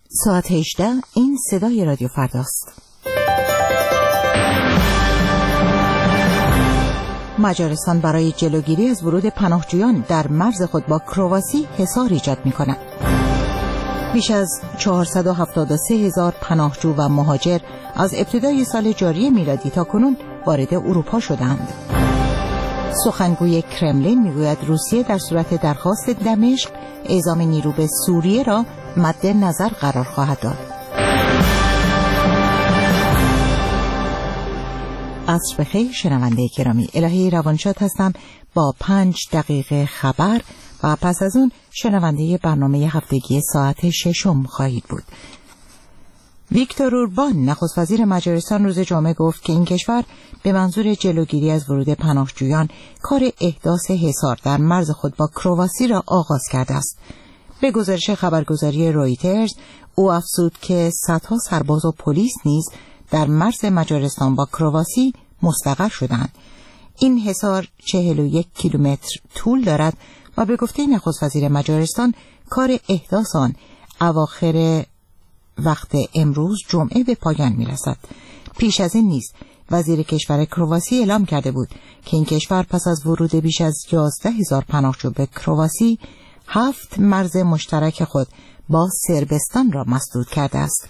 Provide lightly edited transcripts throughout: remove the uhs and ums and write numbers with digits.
ساعت 18 این صدای رادیو فرداست. مجارستان برای جلوگیری از ورود پناهجویان در مرز خود با کرواسی حصار ایجاد می‌کند. بیش از 473,000 پناهجو و مهاجر از ابتدای سال جاری میلادی تا کنون وارد اروپا شدند. سخنگوی کرملین میگوید روسیه در صورت درخواست دمشق اعزام نیرو به سوریه را مد نظر قرار خواهد داد. عصر بخیر شنونده گرامی، الهی روانشاد هستم با 5 دقیقه خبر و پس از اون شنونده برنامه هفتگی ساعت 6 خواهید بود. ویکتور اوربان نخست وزیر مجارستان روز جمعه گفت که این کشور به منظور جلوگیری از ورود پناهجویان کار احداث حصار در مرز خود با کرواسی را آغاز کرده است. به گزارش خبرگزاری رویترز او افزود که صدها سرباز و پلیس نیز در مرز مجارستان با کرواسی مستقر شدند. این حصار 41 کیلومتر طول دارد و به گفته نخست وزیر مجارستان کار احداث آن اواخر وقت امروز جمعه به پایان می‌رسد. پیش از این نیز وزیر کشور کرواسی اعلام کرده بود که این کشور پس از ورود بیش از 11,000 پناهجو به کرواسی 7 مرز مشترک خود با صربستان را مسدود کرده است.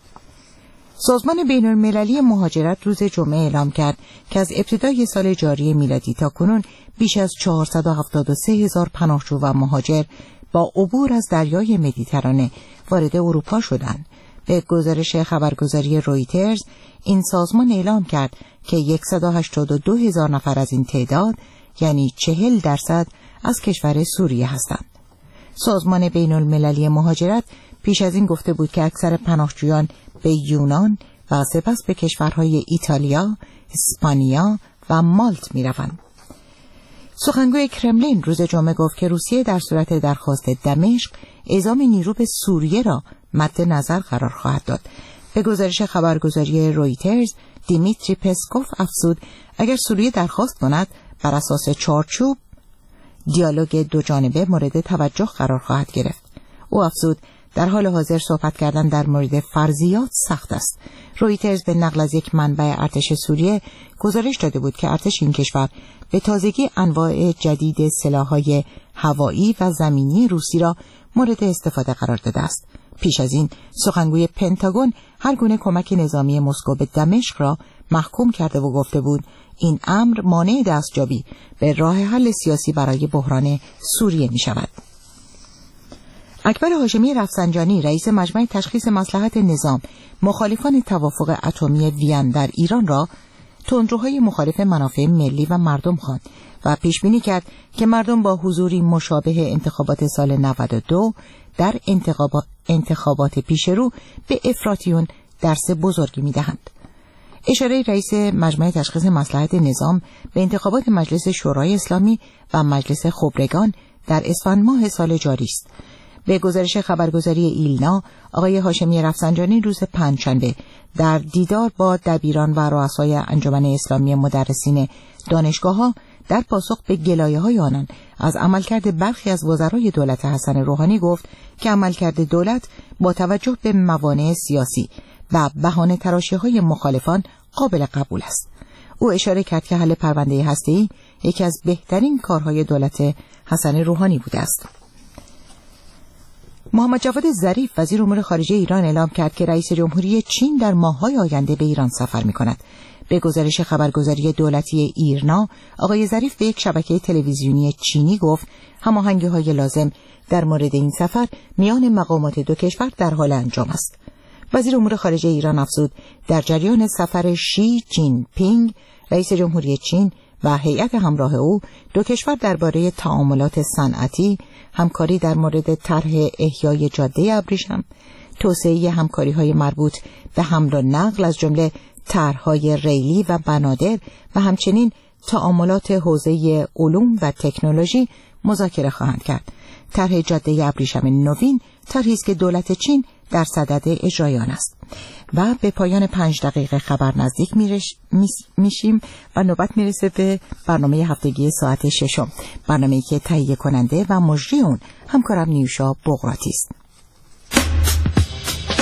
سازمان بین‌المللی مهاجرت روز جمعه اعلام کرد که از ابتدای سال جاری میلادی تا کنون بیش از 473,000 پناهجو و مهاجر با عبور از دریای مدیترانه وارد اروپا شدند. به گزارش خبرگزاری رویترز این سازمان اعلام کرد که 182,000 نفر از این تعداد یعنی 40% از کشور سوریه هستند. سازمان بین‌المللی مهاجرت پیش از این گفته بود که اکثر پناهجویان به یونان و سپس به کشورهای ایتالیا، اسپانیا و مالت می‌روند. سخنگوی کرملین روز جمعه گفت که روسیه در صورت درخواست دمشق اعزام نیرو به سوریه را مد نظر قرار خواهد داد. به گزارش خبرگزاری رویترز دیمیتری پسکوف افزود اگر سوریه درخواست کند بر اساس چارچوب دیالوگ دو جانبه مورد توجه قرار خواهد گرفت. او افزود در حال حاضر صحبت کردن در مورد فرضیات سخت است. رویترز به نقل از یک منبع ارتش سوریه گزارش داده بود که ارتش این کشور به تازگی انواع جدید سلاح‌های هوایی و زمینی روسی را مورد استفاده قرار داده است. پیش از این سخنگوی پنتاگون هر گونه کمک نظامی مسکو به دمشق را محکوم کرده و گفته بود این امر مانع دستیابی به راه حل سیاسی برای بحران سوریه می شود. اکبر هاشمی رفسنجانی رئیس مجمع تشخیص مصلحت نظام مخالفان توافق اتمی وین در ایران را تندروهای مخالف منافع ملی و مردم خواند و پیش بینی کرد که مردم با حضوری مشابه انتخابات سال 92 در انتخابات پیشرو به افراطیون درس بزرگی می‌دهند. اشاره رئیس مجمع تشخیص مصلحت نظام به انتخابات مجلس شورای اسلامی و مجلس خبرگان در اسفند ماه سال جاری است. به گزارش خبرگزاری ایلنا آقای هاشمی رفسنجانی روز پنجشنبه در دیدار با دبیران و رؤسای انجمن اسلامی مدرسین دانشگاه‌ها در پاسخ به گلایه‌های آنان از عملکرد برخی از وزرای دولت حسن روحانی گفت که عملکرد دولت با توجه به موانع سیاسی و بهانه تراشی‌های مخالفان قابل قبول است. او اشاره کرد که حل پرونده هسته‌ای یکی از بهترین کارهای دولت حسن روحانی بوده است. محمد جواد ظریف وزیر امور خارجه ایران اعلام کرد که رئیس جمهوری چین در ماه‌های آینده به ایران سفر می‌کند. به گزارش خبرگزاری دولتی ایرنا آقای ظریف به یک شبکه تلویزیونی چینی گفت هماهنگی‌های لازم در مورد این سفر میان مقامات دو کشور در حال انجام است. وزیر امور خارجه ایران افزود در جریان سفر شی جین پینگ رئیس جمهوری چین و هیئت همراه او دو کشور درباره تعاملات صنعتی، همکاری در مورد طرح احیای جاده ابریشم، توسعه همکاری‌های مربوط به حمل و نقل از جمله طرح‌های ریلی و بنادر و همچنین تعاملات حوزه علوم و تکنولوژی مذاکره خواهند کرد. طرح جاده ابریشم نوین طرحی است که دولت چین در صدد اجرای آن است. و به پایان 5 دقیقه خبر نزدیک میشیم و نوبت میرسه به برنامه هفتگی ساعت 6، برنامه‌ای که تهیه کننده و مجری اون همکارم نیوشا بغراتی است.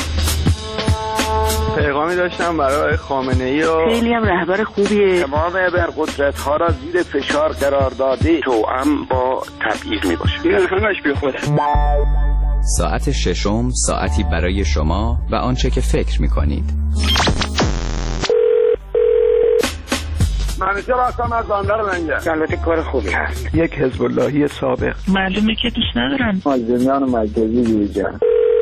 داشتم برای خامنه‌ای و خیلی هم رهبر خوبیه. تمام ابرقدرت‌ها را زیر فشار قرار داده، توأم با تبعیض میباشه. این همش بی خوده. ساعت ششم، ساعتی برای شما و آنچه که فکر می‌کنید. منیجر هستم از بندر لنگر. البته کار خوبی هست. یک حزب اللهی سابق. معلومه که دوست ندارن. مازندران مرکزی بیرجان.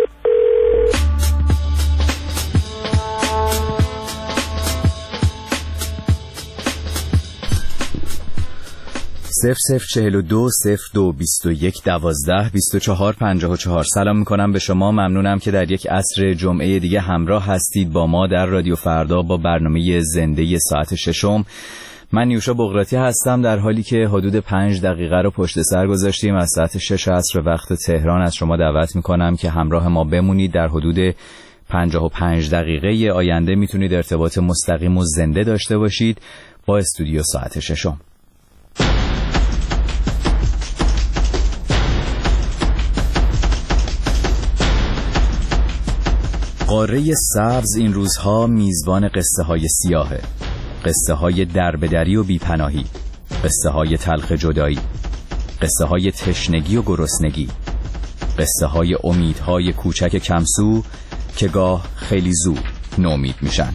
0042 02 21 12 24 54. سلام میکنم به شما. ممنونم که در یک عصر جمعه دیگه همراه هستید با ما در رادیو فردا با برنامه زنده ساعت ششم. من نیوشا بغراتی هستم، در حالی که حدود 5 دقیقه رو پشت سر گذاشتیم از ساعت 6 عصر وقت تهران. از شما دعوت میکنم که همراه ما بمونید. در حدود 55 دقیقه آینده میتونید ارتباط مستقیم و زنده داشته باشید با استودیو ساعت ششم. قاره سبز این روزها میزبان قصه های سیاهه، قصه های دربدری و بیپناهی، قصه های تلخ جدایی، قصه های تشنگی و گرسنگی، قصه های امیدهای کوچک کمسو که گاه خیلی زود نومید میشن.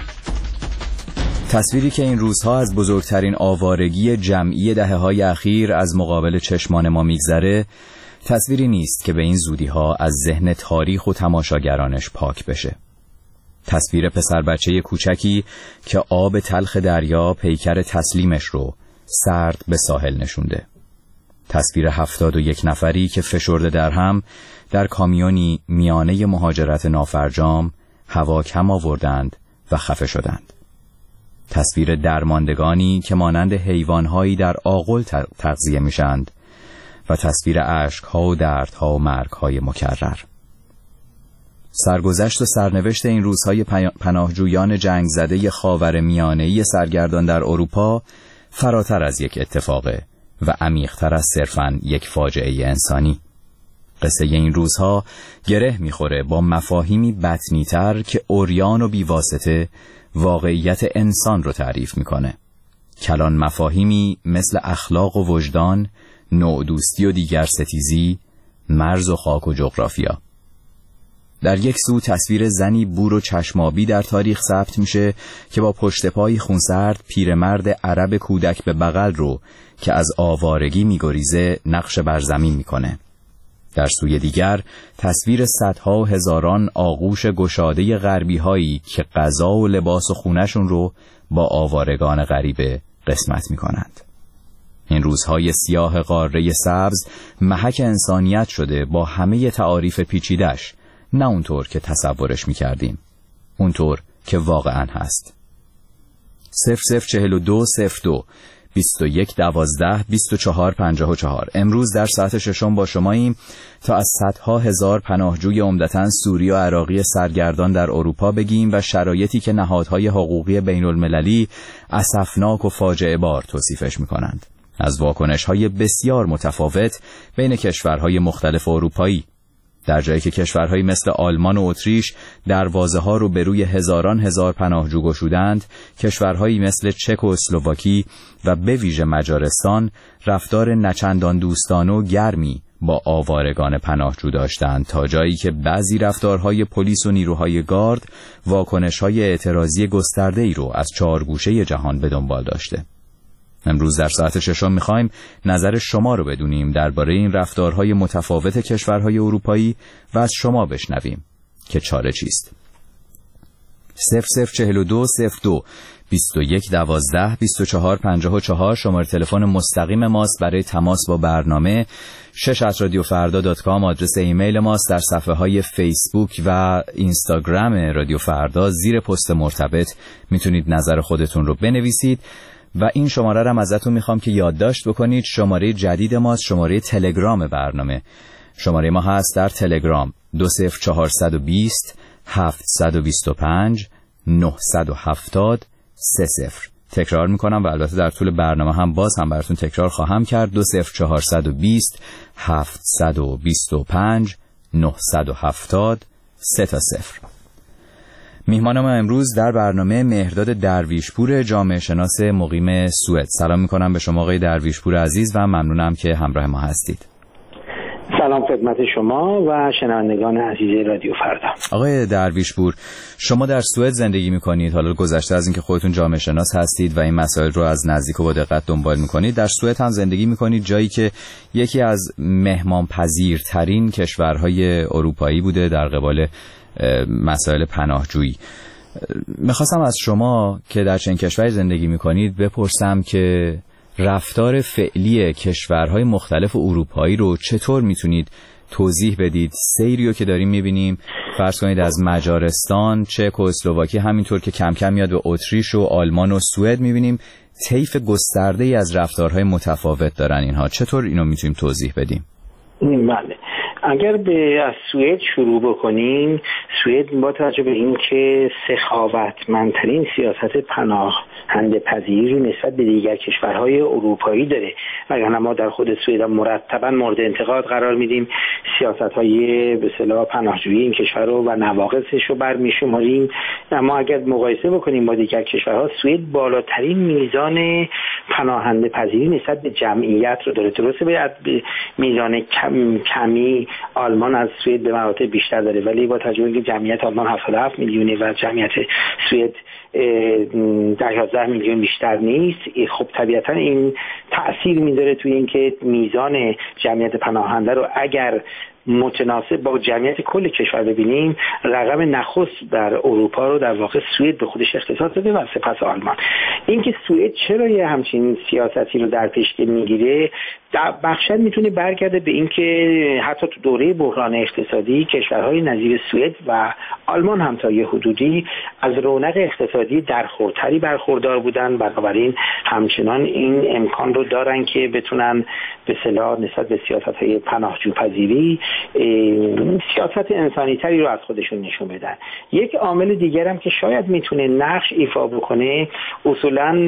تصویری که این روزها از بزرگترین آوارگی جمعی دهه‌های اخیر از مقابل چشمان ما میگذره، تصویری نیست که به این زودی‌ها از ذهن تاریخ و تماشاگرانش پاک بشه. تصویر پسر بچه کوچکی که آب تلخ دریا پیکر تسلیمش رو سرد به ساحل نشونده. تصویر 71 نفری که فشرده در هم در کامیونی میانه مهاجرت نافرجام هوا کم آوردند و خفه شدند. تصویر درماندگانی که مانند حیوانهایی در آغل تغذیه میشند و تصویر عشق‌ها و دردها و مرگ‌های مکرر. سرگذشت و سرنوشت این روزهای پناهجویان جنگ زده خاورمیانه‌ای سرگردان در اروپا فراتر از یک اتفاقه و عمیق‌تر از صرفاً یک فاجعه انسانی. قصه این روزها گره می‌خوره با مفاهیمی بطنی‌تر که عریان و بیواسطه واقعیت انسان رو تعریف می‌کنه. کلان مفاهیمی مثل اخلاق و وجدان، نوع دوستی و دیگر ستیزی، مرز و خاک و جغرافیا. در یک سو تصویر زنی بور و چشمابی در تاریخ ثبت میشه که با پشت پای خونسرد پیرمرد عرب کودک به بغل رو که از آوارگی میگریزه نقش بر زمین میکنه. در سوی دیگر تصویر صدها و هزاران آغوش گشاده غربی هایی که غذا و لباس و خونشون رو با آوارگان غریبه قسمت میکنند. این روزهای سیاه قاره سبز محک انسانیت شده با همه تعاریف پیچیدش، نه اونطور که تصورش میکردیم، اونطور که واقعا هست. 0042 02 21 12 24 54. امروز در ساعت ششم با شماییم تا از صدها هزار پناهجوی عمدتاً سوری و عراقی سرگردان در اروپا بگیم و شرایطی که نهادهای حقوقی بین المللی اسفناک و فاجعه بار توصیفش میکنند. از واکنش‌های بسیار متفاوت بین کشورهای مختلف اروپایی، در جایی که کشورهایی مثل آلمان و اتریش دروازه‌ها رو به روی هزاران هزار پناهجو گشودند، کشورهایی مثل چک و اسلواکی و به ویژه مجارستان رفتار نچندان دوستانه و گرمی با آوارگان پناهجو داشتند، تا جایی که بعضی رفتارهای پلیس و نیروهای گارد واکنش‌های اعتراضی گسترده‌ای رو از چهارگوشه جهان به دنبال داشته. امروز در ساعت ششم میخوایم نظر شما رو بدونیم درباره این رفتارهای متفاوت کشورهای اروپایی و از شما بشنویم که چاره چیست. 0042 02 21 12 24 54 شماره تلفن مستقیم ماست برای تماس با برنامه. 6@radiofarda.com آدرس ایمیل ماست. در صفحه های فیسبوک و اینستاگرام رادیو فردا زیر پست مرتبط میتونید نظر خودتون رو بنویسید و این شماره رو هم ازتون میخوام که یادداشت بکنید. شماره جدید ماست شماره تلگرام برنامه. شماره ما هست در تلگرام 20420 725 970 30. تکرار میکنم و البته در طول برنامه هم باز هم براتون تکرار خواهم کرد. 20420 725 970 30. میهمان ما امروز در برنامه مهرداد درویشپور، جامعه شناس مقیم سوئد. سلام میکنم به شما آقای درویشپور عزیز و ممنونم که همراه ما هستید. سلام خدمت شما و شنوندگان عزیز رادیو فردا. آقای درویشپور، شما در سوئد زندگی میکنید. حالا گذشته از اینکه خودتون جامعه شناس هستید و این مسائل رو از نزدیک و با دقت دنبال میکنید، در سوئد هم زندگی میکنید، جایی که یکی از مهمان پذیرترین کشورهای اروپایی بوده در قبال مسائل پناهجویی. میخواستم از شما که در چنین کشوری زندگی میکنید بپرسم که رفتار فعلی کشورهای مختلف اروپایی رو چطور میتونید توضیح بدید؟ سیریو که داریم میبینیم، فرض کنید از مجارستان، چک و اسلواکی، همینطور که کم کم میاد به اتریش و آلمان و سوئد، میبینیم طیف گسترده‌ای از رفتارهای متفاوت دارن اینها. چطور اینو میتونیم توضیح بدیم؟ بله، اگر از سوئد شروع بکنیم، سوئد با توجه به اینکه سخاوتمندترین سیاست پناهنده پذیری نسبت به دیگر کشورهای اروپایی داره، وگرنه ما در خود سوئد مرتبا مورد انتقاد قرار میدیم، سیاست‌های به اصطلاح پناهجویی این کشور رو و نواقصش رو برمی‌شماریم. اما اگر مقایسه بکنیم با دیگر کشورها، سوئد بالاترین میزان پناهنده پذیری نسبت به جمعیت رو داره. درسته به میزان کمی آلمان از سوئد به مراتب بیشتر داره، ولی با توجه به اینکه جمعیت آلمان 77 میلیونه و جمعیت سوئد 11 میلیون بیشتر نیست، خب طبیعتا این تأثیر میذاره توی اینکه میزان جمعیت پناهنده رو اگر متناسب با جمعیت کل کشور ببینیم، رقم نخست در اروپا رو در واقع سوئد به خودش اختصاص داده و سپس آلمان. اینکه سوئد چرا یه همچین سیاستی رو در پیش میگیره، بخشاً میتونه برگرده به اینکه حتی تو دوره بحران اقتصادی کشورهای نظیر سوئد و آلمان هم تا یه حدودی از رونق اقتصادی درخورتری برخوردار بودن، بنابراین همچنان این امکان رو دارن که بتونن به اصطلاح نسبت به سیاست‌های پناهجوپذیری سیاست انسانی تری رو از خودشون نشون بدن. یک عامل دیگر هم که شاید میتونه نقش ایفا بکنه، اصولاً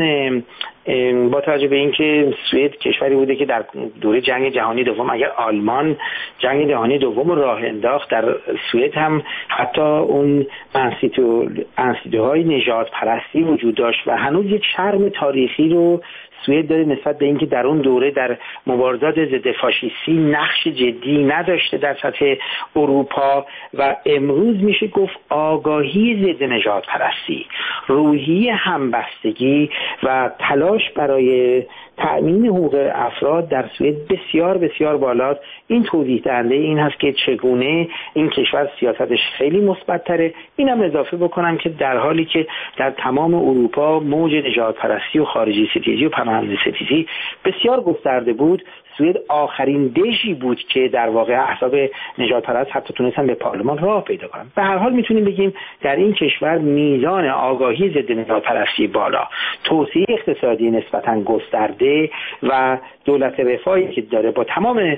با توجه به اینکه سوئد کشوری بوده که در دوره جنگ جهانی دوم، اگر آلمان جنگ جهانی دوم رو راه انداخت، در سوئد هم حتی اون انسیتوهای نژاد پرستی وجود داشت و هنوز یک شرم تاریخی رو سوئد داره نسبت به اینکه در اون دوره در مبارزات ضد فاشیستی نقش جدی نداشته در سطح اروپا و امروز میشه گفت آگاهی ضد نژاد پرستی، روحیه همبستگی و تلاش برای تأمین حقوق افراد در سوئد بسیار بسیار بالاست. این توضیح دهنده این هست که چگونه این کشور سیاستش خیلی مثبت‌تره. اینم اضافه بکنم که در حالی که در تمام اروپا موج نژاد پرستی و خارجی ستیزی و پناهنده ستیزی بسیار گسترده بود، سوئد آخرین دژی بود که در واقع احزاب نژاد پرست حتی تونستن به پارلمان راه پیدا کنن. به هر حال میتونیم بگیم در این کشور میزان آگاهی ضد نژاد پرستی بالا، توسعه اقتصادی نسبتاً گسترده و دولت رفاهی که داره با تمام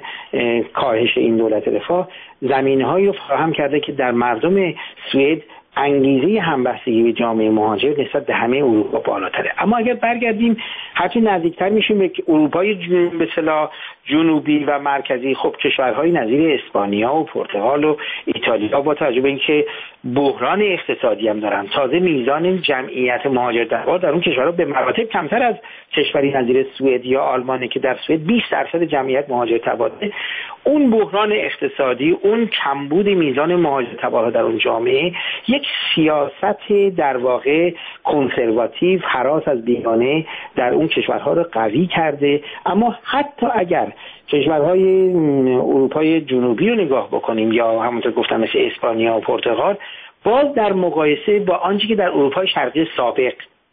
کاهش این دولت رفاه زمینه‌هایی رو فراهم کرده که در مردم سوئد انگیزه همبستگی به جامعه مهاجر نسبت به همه اروپا بالاتره. اما اگر برگردیم هرچی نزدیکتر میشیم به اروپای به اصطلاح جنوبی و مرکزی، خب کشورهای نظیر اسپانیا و پرتغال و ایتالیا با توجه به اینکه بحران اقتصادی هم دارن، تازه میزان جمعیت مهاجر در اون کشورها به مراتب کمتر از کشوری نظیر سوئد یا آلمانه که در سوئد 20% جمعیت مهاجر تباره. اون بحران اقتصادی، اون کمبود میزان مهاجر تباره در اون جامعه یک سیاست در واقع کنسرواتیو، هراس از بیگانه در اون کشورها رو قوی کرده. اما حتی اگر کشورهای اروپای جنوبی رو نگاه بکنیم یا همونطور گفتم مثل اسپانیا و پرتغال، باز در مقایسه با آنچه که در اروپای شرقی سابق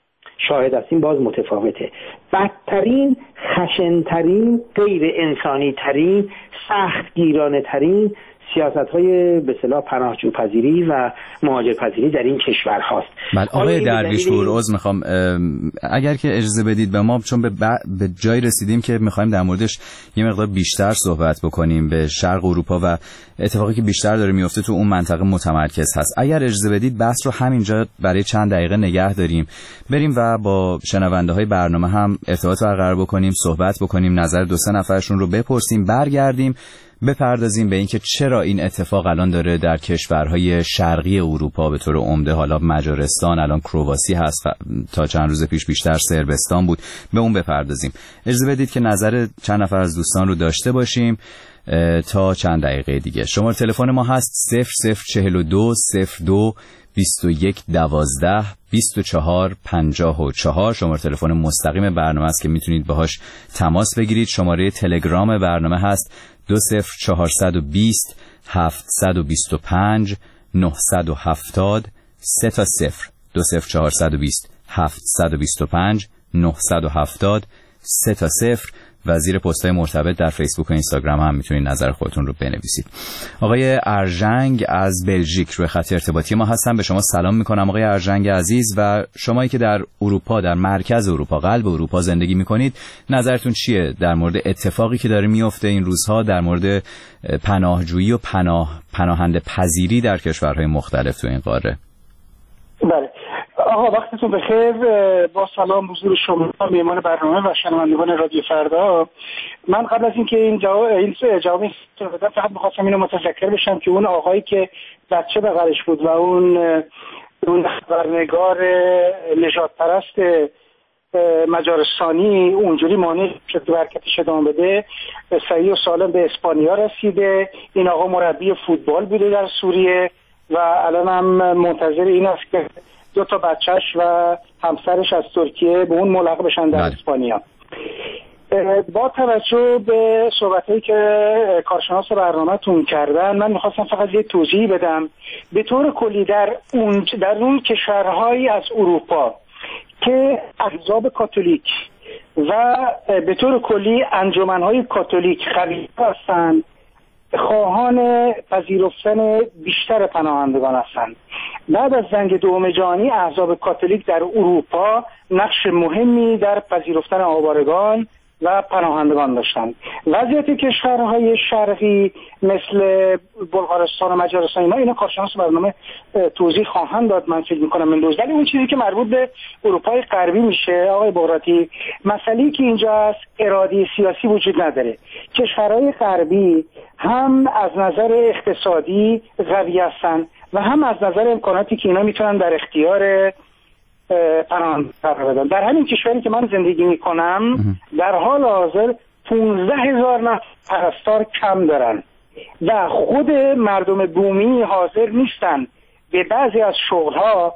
شاهد هستیم باز متفاوته. بدترین، خشنترین، غیر انسانی ترین، سختگیرانه ترین سیاست‌های به اصطلاح پناهجوپذیری و مهاجرپذیری در این کشور هاست. بله آقای درویشپور، عذر میخوام اگر که اجازه بدید به ما، چون به جای رسیدیم که میخوایم در موردش یه مقدار بیشتر صحبت بکنیم، به شرق اروپا و اتفاقی که بیشتر داره میفته تو اون منطقه متمرکز هست. اگر اجازه بدید بحث رو همینجا برای چند دقیقه نگه داریم، بریم و با شنونده های برنامه هم ارتباط برقرار بکنیم، صحبت بکنیم، نظر 2-3 نفرشون رو بپرسیم، برگردیم بپردازیم به اینکه چرا این اتفاق الان داره در کشورهای شرقی اروپا به طور عمده، حالا مجارستان، الان کرواسی هست، تا چند روز پیش بیشتر صربستان بود، به اون بپردازیم. اجازه بدید که نظر چند نفر از دوستان رو داشته باشیم تا چند دقیقه دیگه. شماره تلفن ما هست 0042 02 21 12 24 54. شماره تلفن مستقیم برنامه است که میتونید باهاش تماس بگیرید. شماره تلگرام برنامه هست 20420 725 970 3 تا 0 20420 725 970 3 تا 0. و زیر پست‌های مرتبط در فیسبوک و اینستاگرام هم میتونید نظر خودتون رو بنویسید. آقای ارژنگ از بلژیک روی خط ارتباطی ما هستن. به شما سلام میکنم آقای ارژنگ عزیز، و شمایی که در اروپا، در مرکز اروپا، قلب اروپا زندگی میکنید، نظرتون چیه در مورد اتفاقی که داره میفته این روزها در مورد پناهجویی و پناهنده پذیری در کشورهای مختلف تو این قاره؟ بله آقا، وقتتون بخیر. با سلام حضور شما، میهمان برنامه و شنوندگان رادیو فردا. من قبل از اینکه این جواب بدم فقط می‌خواستم اینو متذکر بشم که اون آقایی که بچه بغلش بود و اون خبرنگار نژاد پرست مجارستانی اونجوری مانع شد که حرکتش ادامه بده، صحیح و سالم به اسپانیا رسیده. این آقا مربی فوتبال بوده در سوریه و الان هم منتظر این است که 2 تا بچهش و همسرش از ترکیه به اون ملحق بشن در اسپانیا. با توجه به صحبتایی که کارشناس برنامه‌تون کردن، من میخواستم فقط یه توضیح بدم. به طور کلی در اون کشورهای از اروپا که احزاب کاتولیک و به طور کلی انجمنهای کاتولیک قوی هستند، خواهان پذیرفتن بیشتر پناهندگان هستند. بعد از جنگ دوم جهانی احزاب کاتولیک در اروپا نقش مهمی در پذیرفتن آوارگان و پناهندگان داشتند. وضعیت کشورهای شرقی مثل بلغارستان و مجارستان اینا کارشناس برنامه توضیح خواهند داد، من فکر می‌کنم این روز. ولی اون چیزی که مربوط به اروپای غربی میشه آقای بغراتی، مسئله‌ای که اینجا است اراده سیاسی وجود نداره. کشورهای غربی هم از نظر اقتصادی قوی هستند و هم از نظر امکاناتی که اینا میتونن در اختیار پناهنده قرار بدن. در همین کشوری که من زندگی میکنم در حال حاضر 15,000 نفر پرستار کم دارن و خود مردم بومی حاضر نیستن به بعضی از شغلها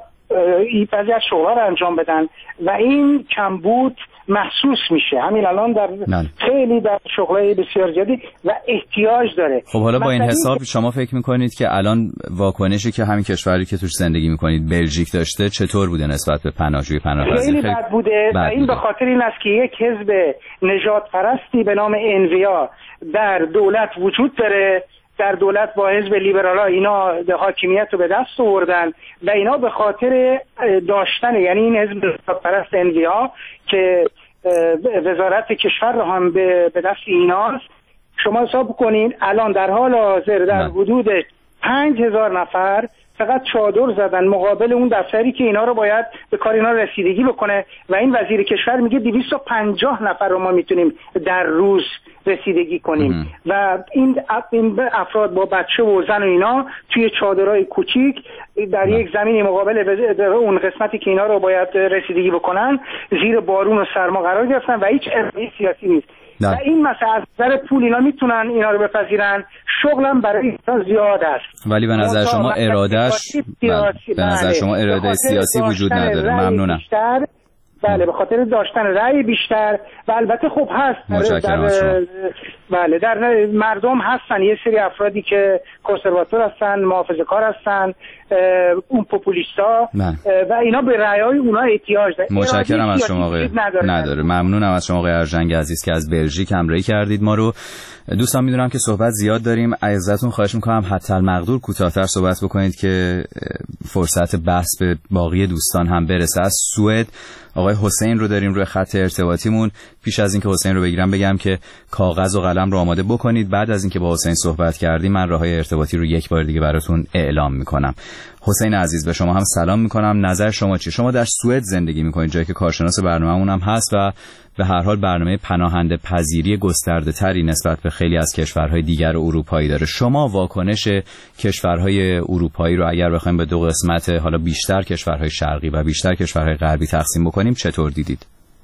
رو انجام بدن و این کمبود محسوس میشه همین الان در خیلی در شغلای بسیار زیادی و احتیاج داره. خب حالا با این حساب شما فکر میکنید که الان واکنشی که همین کشوری که توش زندگی میکنید بلژیک داشته چطور بوده نسبت به پناهجویی پناهپذیری؟ خیلی بد بوده و این به خاطر این است که یک حزب نژاد پرستی به نام انویا در دولت وجود داره. در دولت با حزب لیبرال‌ها اینا حاکمیت رو به دست آوردن و اینا به خاطر داشتن، یعنی این حزب پرست انویا که وزارت کشور رو هم به دست ایناست، شما حساب کنین الان در حال حاضر در حدود 5,000 نفر فقط چادر زدن مقابل اون دفتری که اینا رو باید به کار اینا رسیدگی بکنه و این وزیر کشور میگه 250 نفر رو ما میتونیم در روز رسیدگی کنیم و این افراد با بچه و زن و اینا توی چادرهای کوچیک در یک زمینی مقابل اون قسمتی که اینا رو باید رسیدگی بکنن زیر بارون و سرما قرار گرفتن و هیچ اراده سیاسی نیست. و این مسئله از نظر پول اینا میتونن اینا رو بپذیرن، شغلم برای اینا زیاد است. ولی به نظر شما اراده سیاسی وجود نداره. ممنونم. بله، به خاطر داشتن رأی بیشتر و البته خوب هست بله در مردم هستن یه سری افرادی که کنسرواتور هستن، محافظه‌کار هستن، اون پوپولیستا و اینا به رأی‌های اونها احتیاج دارن. متشکرم از شما آقای نداره. ممنونم از شما آقای ارژنگ عزیز که از بلژیک همراهی کردید ما رو. دوستان میدونم که صحبت زیاد داریم، ازتون خواهش میکنم حتی المقدور کوتاه‌تر صحبت بکنید که فرصت بحث به باقی دوستان هم برسه. از سوئد آقای حسین رو داریم روی خط ارتباطیمون. پیش از اینکه حسین رو بگم که کاغذ و قلم رو آماده بکنید. بعد از اینکه با حسین صحبت کردیم من راههای ارتباطی رو یک بار دیگه براتون اعلام میکنم. حسین عزیز به شما هم سلام میکنم. نظر شما چیه؟ شما در سوئد زندگی میکنید، جایی که کارشناس برنامه‌مون هم هست و به هر حال برنامه پناهنده پذیری گسترده تری نسبت به خیلی از کشورهای دیگر اروپایی داره. شما واکنش کشورهای اروپایی رو اگر بخوایم به دو قسمت، حالا بیشتر کشورهای شرقی و بیشتر کشورهای غربی تقسیم بکنیم، چطور دیدید؟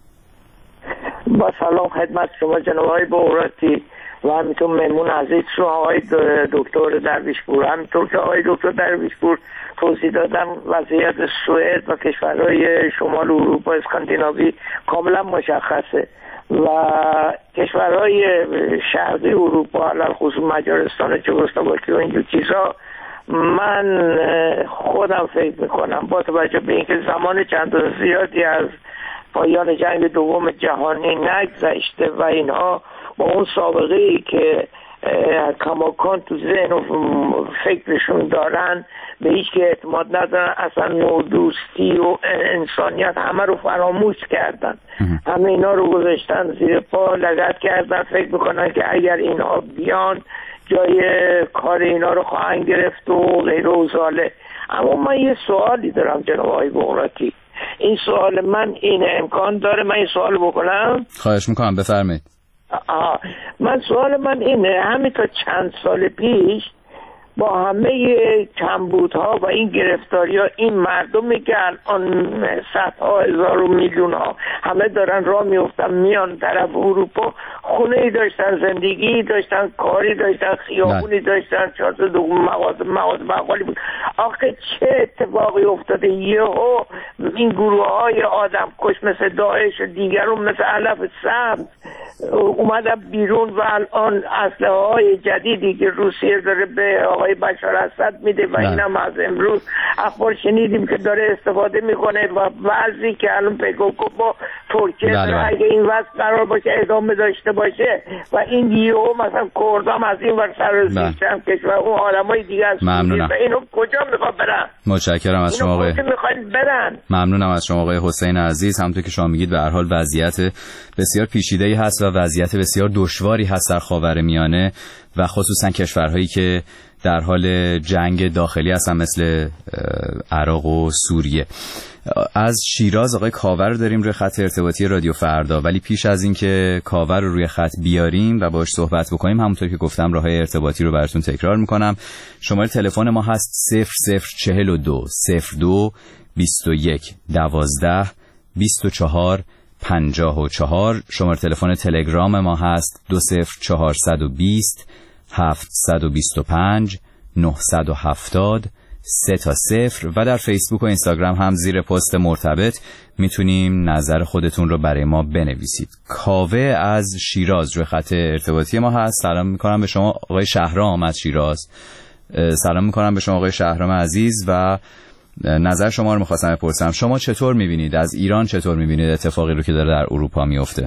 با سلام خدمت شما جناب آقای بوراتی و همینطور مهمون عزیز شما آقای دکتر درویشپور. همینطور که آقای دکتر درویشپور توضیح دادن وضعیت سوئد و کشورهای شمال اروپا اسکاندیناوی کاملا مشخصه و کشورهای شرقی اروپا علل خصوص مجارستان و چکسلواکی و اینجور چیزا، من خودم فکر میکنم با توجه به اینکه زمان چند زیادی از پایان جنگ دوم جهانی نگذشته و اینها با اون سابقه ای که کماکان تو ذهن و فکرشون دارن به هیچ که اعتماد ندارن، اصلا نودوستی و انسانیت همه رو فراموش کردن، همه اینا رو گذاشتن زیر پا، لگد کردن، فکر میکنن که اگر اینها بیان جای کار اینا رو خواهند گرفت و غیر و زاله. اما من یه سوالی دارم جناب آقای بغراتی. این سوال من اینه، امکان داره من این سوال بکنم؟ خواهش میکنم بفرمایید. من سوال من اینه، همین تا چند سال پیش با همه کمبودها و این گرفتاری ها این مردمی که الان صدها هزار و میلیون ها همه دارن راه میفتن میان طرف اروپا، خونه ای داشتن، زندگی داشتن، کاری داشتن، خیابونی داشتن، 4 تا مغازه بقالی بود. آخه چه اتفاقی افتاده؟ یهو این گروه های آدم کش مثل داعش و دیگرون مثل علف سبز اومدن بیرون و الان اسلحه های جدیدی که روسیه داره به آقای بشار اسد میده و اینم از امروز اخبار شنیدیم که داره استفاده میکنه و بعضی که الان پیکوکو با ترکیه داره اگه این وضع قرار باشه ادامه داشته باشه و این یهو مثلا کردام از این ور سرازیرشن کشور اون آدمای دیگه از ممنونم. و اینو کجا میخواد برن؟ متشکرم از شما آقای. ممنونم از شما آقای حسین عزیز. همونطور که شما میگید به هر حال وضعیت بسیار پیچیده‌ای هست و وضعیت بسیار دشواری هست در خاورمیانه و خصوصا کشورهایی که در حال جنگ داخلی هستن مثل عراق و سوریه. از شیراز آقای کاور رو داریم روی خط ارتباطی رادیو فردا، ولی پیش از این که کاور رو روی خط بیاریم و باهاش صحبت بکنیم همونطور که گفتم راههای ارتباطی رو براتون تکرار میکنم. شماره تلفن ما هست 0042 02 21 12 24 54. شماره تلفن تلگرام ما هست 20420 725 970 3 و در فیسبوک و اینستاگرام هم زیر پست مرتبط میتونیم نظر خودتون رو برای ما بنویسید. کاوه از شیراز روی خط ارتباطی ما هست. سلام میکنم به شما آقای شهرام از شیراز. سلام میکنم به شما آقای شهرام عزیز و نظر شما رو میخواستم بپرسم. شما چطور میبینید، از ایران چطور میبینید اتفاقی رو که داره در اروپا میفته؟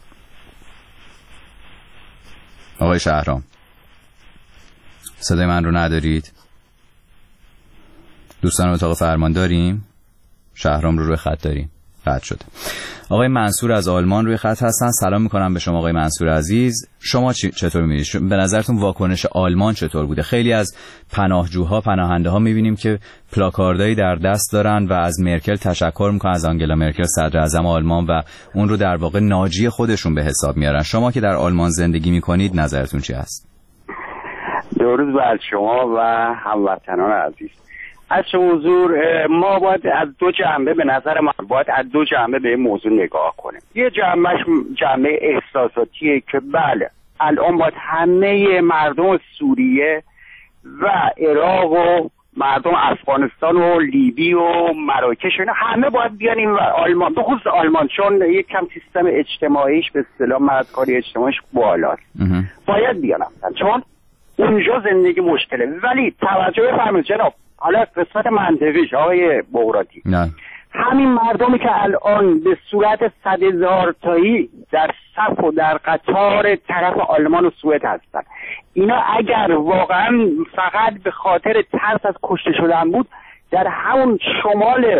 آقای شهرام صدای من رو ندارید؟ دوستان اتاق فرمان داریم؟ شهرام رو روی خط داریم؟ قطع شده. آقای منصور از آلمان روی خط هستن. سلام میکنم به شما آقای منصور عزیز. شما چطور میبینید؟ به نظرتون واکنش آلمان چطور بوده؟ خیلی از پناهجوها، پناهنده ها میبینیم که پلاکاردایی در دست دارن و از مرکل تشکر میکنن، از آنگلا مرکل صدر اعظم آلمان، و اون رو در واقع ناجی خودشون به حساب میارن. شما که در آلمان زندگی میکنید نظرتون چی هست؟ درود بر شما و هموطنان عزیز. از حضور ما باید از دو جنبه، به نظر من باید از دو جنبه به این موضوع نگاه کنیم. یه جنبهش جنبه احساساتیه که بله الان باید همه مردم سوریه و عراق و مردم افغانستان و لیبی و مراکش اینا همه باید بیان این آلمان، به خصوص آلمان، چون یک کم سیستم اجتماعیش به اصطلاح مردکاری اجتماعیش بالاست، باید بیان چون اونجا زندگی مشکله. ولی توجه بفرمایید جناب، حالا قسمت منطقیش آقای بغراتی، همین مردمی که الان به صورت 100,000 تایی در صف و در قطار طرف آلمان و سوئد هستن، اینا اگر واقعا فقط به خاطر ترس از کشته شدن بود در همون شمال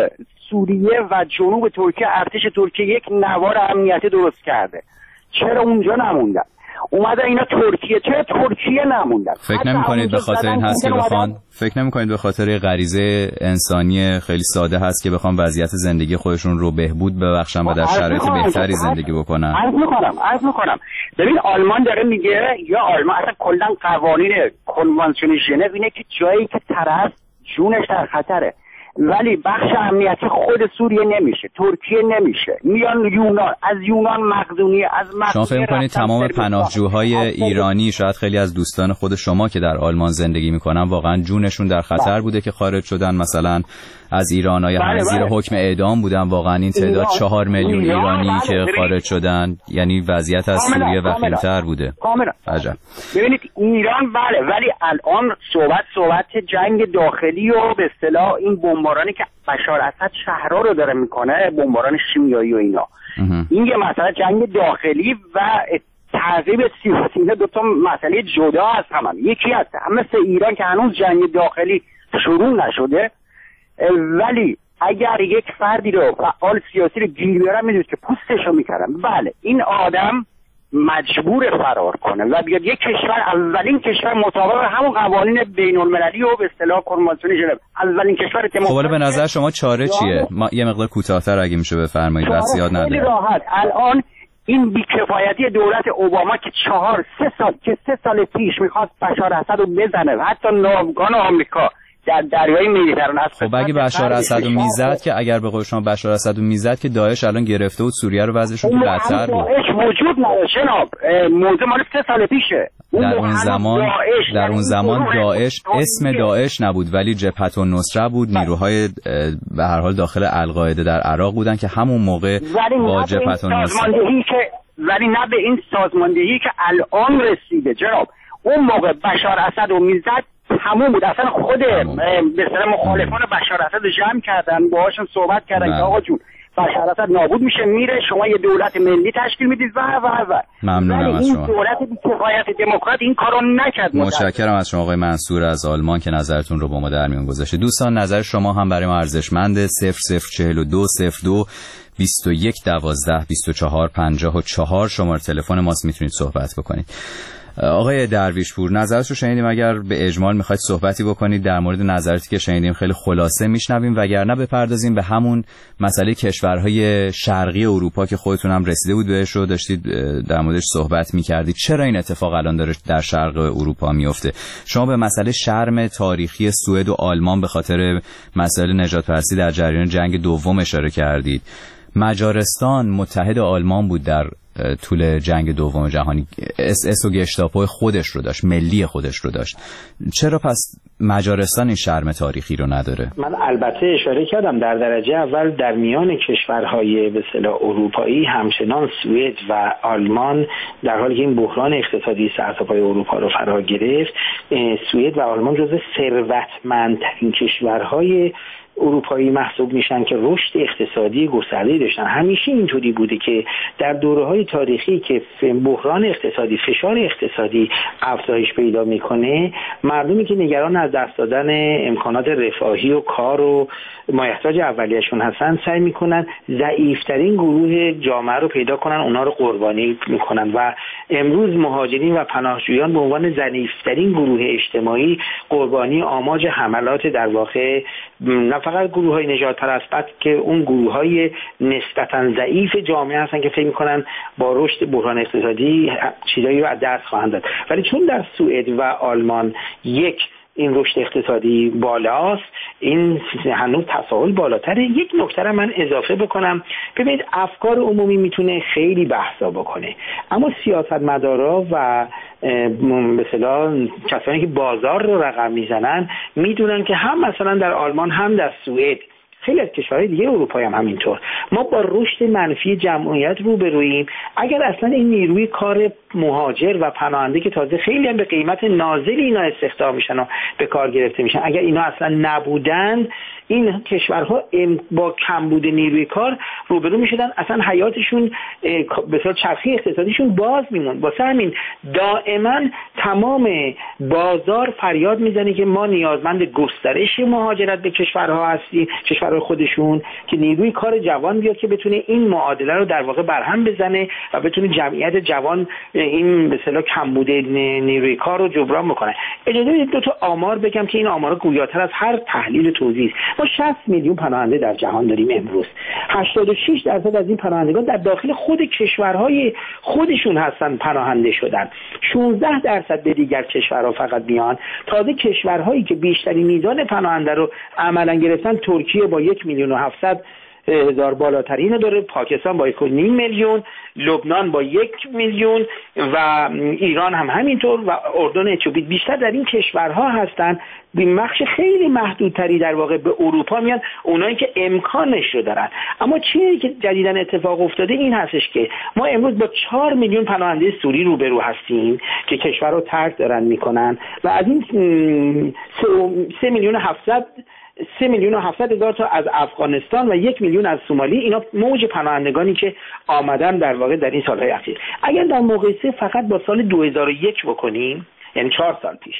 سوریه و جنوب ترکیه ارتش ترکیه یک نوار امنیتی درست کرده. چرا اونجا نموندن؟ اومدن اینا ترکیه، چرا ترکیه نموندن؟ فکر نمی‌کنید به خاطر این هست که بخوان، فکر نمی‌کنید به خاطر غریزه انسانی خیلی ساده هست که بخوان وضعیت زندگی خودشون رو بهبود ببخشن و در شرایط بهتری زندگی بکنن؟ عرض می‌کنم ببین آلمان داره میگه، یا آلمان اصلا کلاً قوانین کنوانسیون ژنو اینه که جایی که طرف جونش در خطره ولی بخش امنیتی خود سوریه نمیشه، ترکیه نمیشه، میان یونان، از یونان مقدونیه، از مقدونیه. شما فکر کنید تمام پناهجوهای ایرانی، شاید خیلی از دوستان خود شما که در آلمان زندگی میکنن واقعا جونشون در خطر بوده که خارج شدن مثلا از ایران، یا همه زیر حکم اعدام بودن؟ واقعا این تعداد 4 میلیون ایرانی که خارج شدن، یعنی وضعیت از سوریه وخیم‌تر بوده. عجب. ببینید ایران بله، ولی الان صحبت جنگ داخلی و به اصطلاح این بمبارانی که بشار اسد شهرها رو داره میکنه، بمباران شیمیایی و اینا، این یه مسئله جنگ داخلی و تعذیب سیاسی، اینا دو تا مسئله جدا از هم. یکی هست مثل ایران که هنوز جنگ داخلی شروع نشده، ولی اگر یک فردی رو فعال سیاسی رو گیر بیارن میدونید که پوستش رو میکردن. بله این آدم مجبور فرار کنه و بیاد یک کشور، اولین کشور مطابق همون قوانین بین المللی و به اصطلاح کنوانسیون ژنو، اولین کشور خب حالا به نظر شما چاره چیه؟ ما یه مقدار کوتاه‌تر اگه میشه بفرمایید، بس زیاد نداره. راحت الان این بی‌کفایتی دولت اوباما که 3 سال پیش میخواست بشار اسد رو بزنه، حتی ناوگان آمریکا در دریای مدیترانه است. خب اگه بشار اسد رو میزد، که اگر به قول شما بشار اسد رو میزد که داعش الان گرفته بود سوریه رو، وضعشون بدتر بود. داعش وجود نداره جناب، موضوع مال 3 سال پیشه. در اون زمان داعش اسم داعش نبود ولی جبهت النصره بود، نیروهای به هر حال داخل القاعده در عراق بودن که همون موقع با جبهت النصره، ولی نه به این سازماندهی که الان رسیده جناب. اون موقع بشار اسد رو میزد همون بود، اصلا خود به اصطلاح مخالفان بشار اسد جمع کردن، باهاشون صحبت کردن که آقا جون بشار اسد نابود میشه میره، شما یه دولت ملی تشکیل میدید و ممنونم از شما. این دولت بی‌کفایت دموکرات این کارو نکرد. متشکرم از شما آقای منصور از آلمان که نظرتون رو با ما در میون گذاشته. دوستان نظر شما هم برای ما ارزشمنده. 0042 02 21 12 24 54 شماره تلفن ماست، میتونید صحبت بکنید. آقای درویشپور نظرت رو شنیدیم، اگر به اجمال میخواید صحبتی بکنید در مورد نظراتی که شنیدیم خیلی خلاصه میشنویم، وگرنه بپردازیم به همون مسئله کشورهای شرقی اروپا که خودتون هم رسیده بود بهش رو داشتید در موردش صحبت میکردید. چرا این اتفاق الان داره در شرق اروپا میفته؟ شما به مسئله شرم تاریخی سوئد و آلمان به خاطر مسائل نجات پرستی در جریان جنگ دوم اشاره کردید. مجارستان متحد آلمان بود در طول جنگ دوم جهانی، SS و گشتاپو خودش رو داشت، ملی خودش رو داشت. چرا پس مجارستان این شرم تاریخی رو نداره؟ من البته اشاره کردم در درجه اول در میان کشورهای به اصطلاح اروپایی همچنان سوئد و آلمان، در حالی که این بحران اقتصادی سرتاپای اروپا رو فرا گرفت، سوئد و آلمان جزو ثروتمندترین کشورهای اروپایی محسوب میشن که رشد اقتصادی گسترده‌ای داشتن. همیشه اینطوری بوده که در دوره‌های تاریخی که بحران اقتصادی، فشار اقتصادی افزایش پیدا میکنه، مردمی که نگران از دست دادن امکانات رفاهی و کار و مایحتاج اولیه‌شون هستن سعی میکنن ضعیف‌ترین گروه جامعه رو پیدا کنن، اونا رو قربانی میکنن و امروز مهاجرین و پناهجویان به عنوان ضعیف‌ترین گروه اجتماعی قربانی آماج حملات در واقع نه فقط گروه‌های نجات پرست، که اون گروه‌های نسبتاً ضعیف جامعه هستن که فکر می‌کنن با رشد بحران اقتصادی چیزایی رو از دست خواهند داد. ولی چون در سوئد و آلمان این رشد اقتصادی بالاست، این هنوز تساهل بالاتره. یک نکته من اضافه بکنم، ببینید افکار عمومی میتونه خیلی بحثا بکنه، اما سیاستمدارا و به اصطلاح کسانی که بازار رو رقم میزنن میدونن که هم مثلا در آلمان هم در سوئد، خیلی از کشورهای دیگه اروپایی هم همینطور، ما با رشد منفی جمعیت روبروییم. اگر اصلا این نیروی کار مهاجر و پناهنده که تازه خیلی هم به قیمت نازلی اینا استخدام میشن و به کار گرفته میشن، اگر اینا اصلا نبودند، این کشورها با کمبود نیروی کار روبرو میشدن، اصلا حیاتشون بسیار چرخی اقتصادیشون باز میموند. واسه همین دائما تمام بازار فریاد میزنه که ما نیازمند گسترش مهاجرت به کشورها هستیم، کشورهای خودشون، که نیروی کار جوان بیاد که بتونه این معادله رو در واقع برهم بزنه و بتونه جمعیت جوان این به اصطلاح کمبود نیروی کار رو جبران بکنه. اجازه بدید 2 تا آمار بگم که این آمارا گویاتر از هر تحلیل توضیح. ما 60 میلیون پناهنده در جهان داریم امروز. 86% از این پناهندگان در داخل خود کشورهای خودشون هستن، پناهنده شدن. 16% به دیگر کشورها فقط میان. تازه کشورهایی که بیشترین میزان پناهنده رو عملا گرفتن، ترکیه با 1,700,000 بالاترین داره، پاکستان با 1.5 میلیون، لبنان با 1 میلیون و ایران هم همینطور و اردن، اتیوپی بیشتر در این کشورها هستن. به بخش خیلی محدودتری در واقع به اروپا میان اونایی که امکانش رو دارن. اما چیزی که جدیداً اتفاق افتاده این هستش که ما امروز با 4 میلیون پناهنده سوری روبرو هستیم که کشور رو ترک دارن میکنن و از این 3,700,000 تا از افغانستان و 1 میلیون از سومالی، اینا موج پناهندگانی که آمدن در واقع در این سالهای اخیر. اگر در مقایسه فقط با سال 2001 بکنیم، یعنی 4 سال پیش،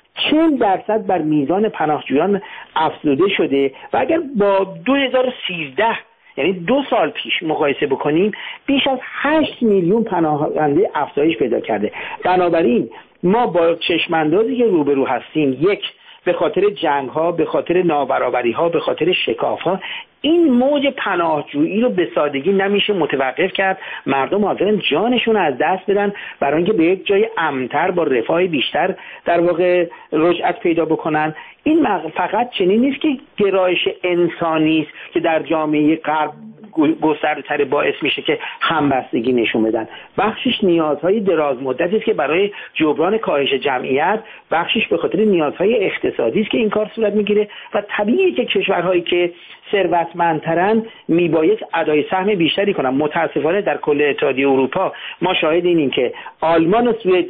40% بر میزان پناهجویان افزوده شده و اگر با 2013 یعنی 2 سال پیش مقایسه بکنیم، بیش از 8 میلیون پناهنده افزایش پیدا کرده. بنابراین ما با چشماندازی که روبرو هستیم، یک، به خاطر جنگ‌ها، به خاطر نابرابری‌ها، به خاطر شکاف‌ها، این موج پناهجویی رو به سادگی نمیشه متوقف کرد. مردم حاضرن جانشون رو از دست بدن برای اینکه به یک جای امن‌تر با رفاه بیشتر در واقع رجعت پیدا بکنن. این فقط چنین نیست که گرایش انسانی است که در جامعه غرب گسترده‌تر باعث میشه که همبستگی نشون بدن. بخشش نیازهای دراز مدتی است که برای جبران کاهش جمعیت، بخشش به خاطر نیازهای اقتصادی است که این کار صورت میگیره و طبیعیه که کشورهایی که ثروتمندترن میبایست ادای سهم بیشتری کنن. متاسفانه در کل اتحادیه اروپا ما شاهد اینیم که آلمان و سوئد،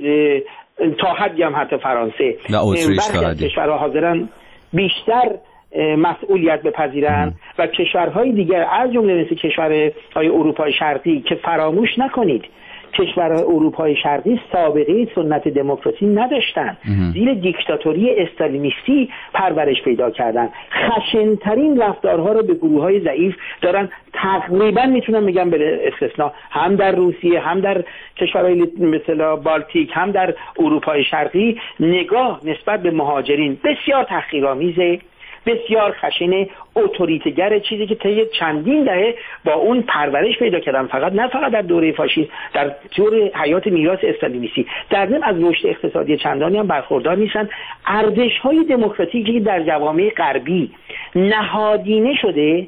تا حدی هم حتی فرانسه، برخی از کشورها حاضرن بیشتر مسئولیت بپذیرن و کشورهای دیگر از جمله مثل کشورهای اروپای شرقی که فراموش نکنید کشورهای اروپای شرقی سابقه سنت دموکراسی نداشتن، زیر دیکتاتوری استالینیستی پرورش پیدا کردن، خشنترین رفتارها رو به گروههای ضعیف دارن. تقریبا میتونم بگم به استثناء هم در روسیه، هم در کشورهای مثل بالتیک، هم در اروپای شرقی نگاه نسبت به مهاجرین بسیار تحقیرآمیزه، بسیار خشن، اتوریتگر، چیزی که طی چندین دهه با اون پرورش پیدا کردن، نه فقط در دوره فاشیسم، در طور حیات میراث استالینیستی. در ضمن از رشد اقتصادی چندانی هم برخوردار نیستن. ارزش‌های دموکراتیکی در جوامع غربی نهادینه شده،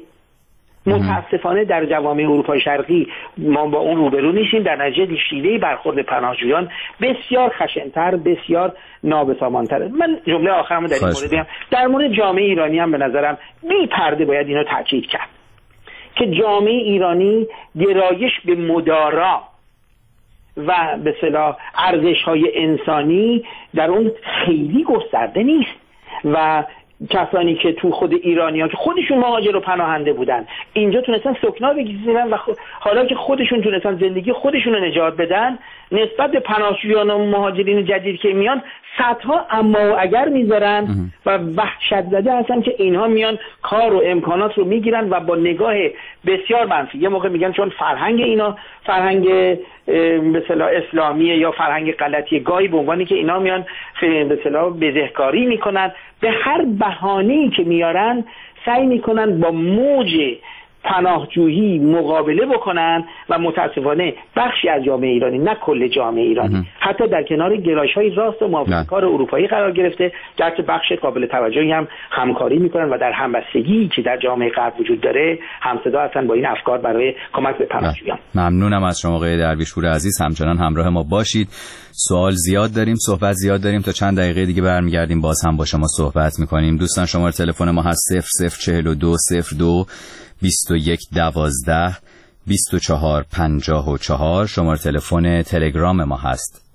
متاسفانه در جوامع اروپای شرقی ما با اون روبرو نیستیم. در نتیجه شیوه برخورد پناهجویان بسیار خشن‌تر، بسیار نابسامان‌تر. من جمله آخرمو در این مورد بگم، در مورد جامعه ایرانی هم به نظرم بی پرده باید اینو تاکید کرد که جامعه ایرانی گرایش به مدارا و به اصطلاح ارزش‌های انسانی در اون خیلی گسترده نیست و کسانی که تو خود ایرانی‌ها که خودشون مهاجر و پناهنده بودن اینجا تونستن سکنا بگیرن و حالا که خودشون تونستن زندگی خودشون رو نجات بدن، نسبت به پناهجویان و مهاجرین جدید که میان صدها اما و اگر میذارن و وحشت زده هستن که اینها میان کار و امکانات رو میگیرن و با نگاه بسیار منفی. یه موقع میگن چون فرهنگ اینا فرهنگ به اصطلاح اسلامیه یا فرهنگ غلطیه، گاهی به عنوانی که اینا میان به اصطلاح بزهکاری میکنن، به هر بهانه‌ای که میارن سعی میکنن با موج پناهجویی مقابله بکنن و متاسفانه بخشی از جامعه ایرانی، نه کل جامعه ایرانی، حتی در کنار گرایش‌های راست و موافقه‌کار اروپایی قرار گرفته، گرچه بخش قابل توجهی هم همکاری میکنن و در همبستگی که در جامعه غرب وجود داره همصدا هستن با این افکار برای کمک به پناهجویان. ممنونم از شما آقای درویشپور عزیز، همچنان همراه ما باشید. سوال زیاد داریم، صحبت زیاد داریم، تا چند دقیقه دیگه برمیگردیم باز هم با شما صحبت میکنیم. دوستان شماره تلفن ما هست 004202 2112 2454. شماره تلفن تلگرام ما هست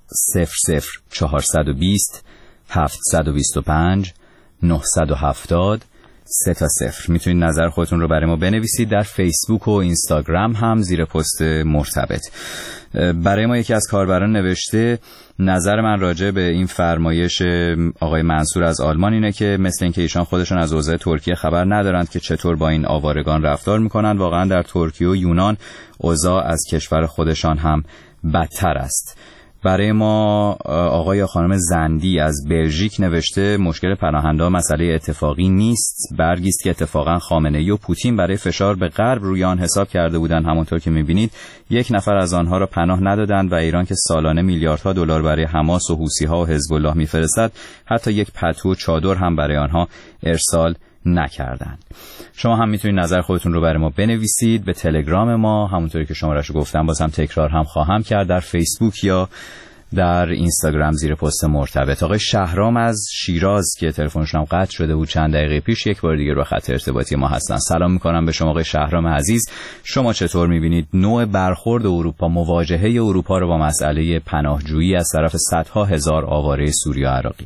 00420 725 970 3-0. میتونید نظر خودتون رو برای ما بنویسید در فیسبوک و اینستاگرام هم زیر پست مرتبط. برای ما یکی از کاربران نوشته نظر من راجع به این فرمایش آقای منصور از آلمان اینه که مثل اینکه ایشان خودشون از اوضاع ترکیه خبر ندارند که چطور با این آوارگان رفتار میکنن. واقعا در ترکیه و یونان اوضاع از کشور خودشان هم بدتر است. برای ما آقای یا خانم زندی از بلژیک نوشته مشکل پناهنده‌ها مسئله اتفاقی نیست، برگی است که اتفاقا خامنه‌ای و پوتین برای فشار به غرب روی آن حساب کرده بودند. همونطور که می‌بینید یک نفر از آنها را پناه ندادند و ایران که سالانه میلیاردها دلار برای حماس و حوثی‌ها و حزب الله می‌فرستد حتی یک پتو چادر هم برای آنها ارسال نکردند. شما هم میتونید نظر خودتون رو برای ما بنویسید به تلگرام ما، همونطوری که شماره‌شو گفتم باز هم تکرار هم خواهم کرد، در فیسبوک یا در اینستاگرام زیر پست مرتبط. آقای شهرام از شیراز که تلفنشون هم قطع شده بود چند دقیقه پیش یک بار دیگه رو خط ارتباطی ما هستن. سلام میکنم به شما آقای شهرام عزیز. شما چطور میبینید نوع برخورد اروپا، مواجهه اروپا رو با مسئله پناهجویی از طرف صدها هزار آواره سوری و عراقی؟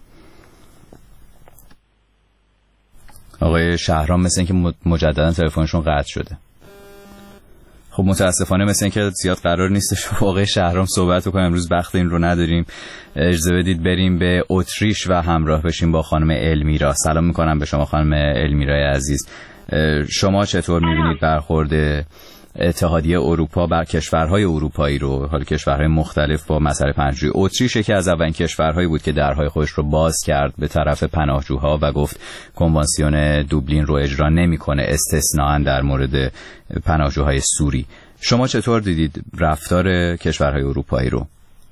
آقای شهرام مثل اینکه مجددا تلفنشون قطع شده. خب متاسفانه مثل اینکه زیاد قرار نیستش آقای شهرام صحبت کنیم، امروز وقت این رو نداریم. اجازه بدید بریم به اتریش و همراه بشیم با خانم المیرا. سلام میکنم به شما خانم المیرای عزیز. شما چطور میبینید برخورد اتحادیه اروپا بر کشورهای اروپایی رو، حالا کشورهای مختلف با مسئله پناهجویی؟ اتریش یکی از اولین کشورهایی بود که درهای خودش رو باز کرد به طرف پناهجوها و گفت کنوانسیون دوبلین رو اجرا نمی‌کنه استثناءً در مورد پناهجوهای سوری. شما چطور دیدید رفتار کشورهای اروپایی رو؟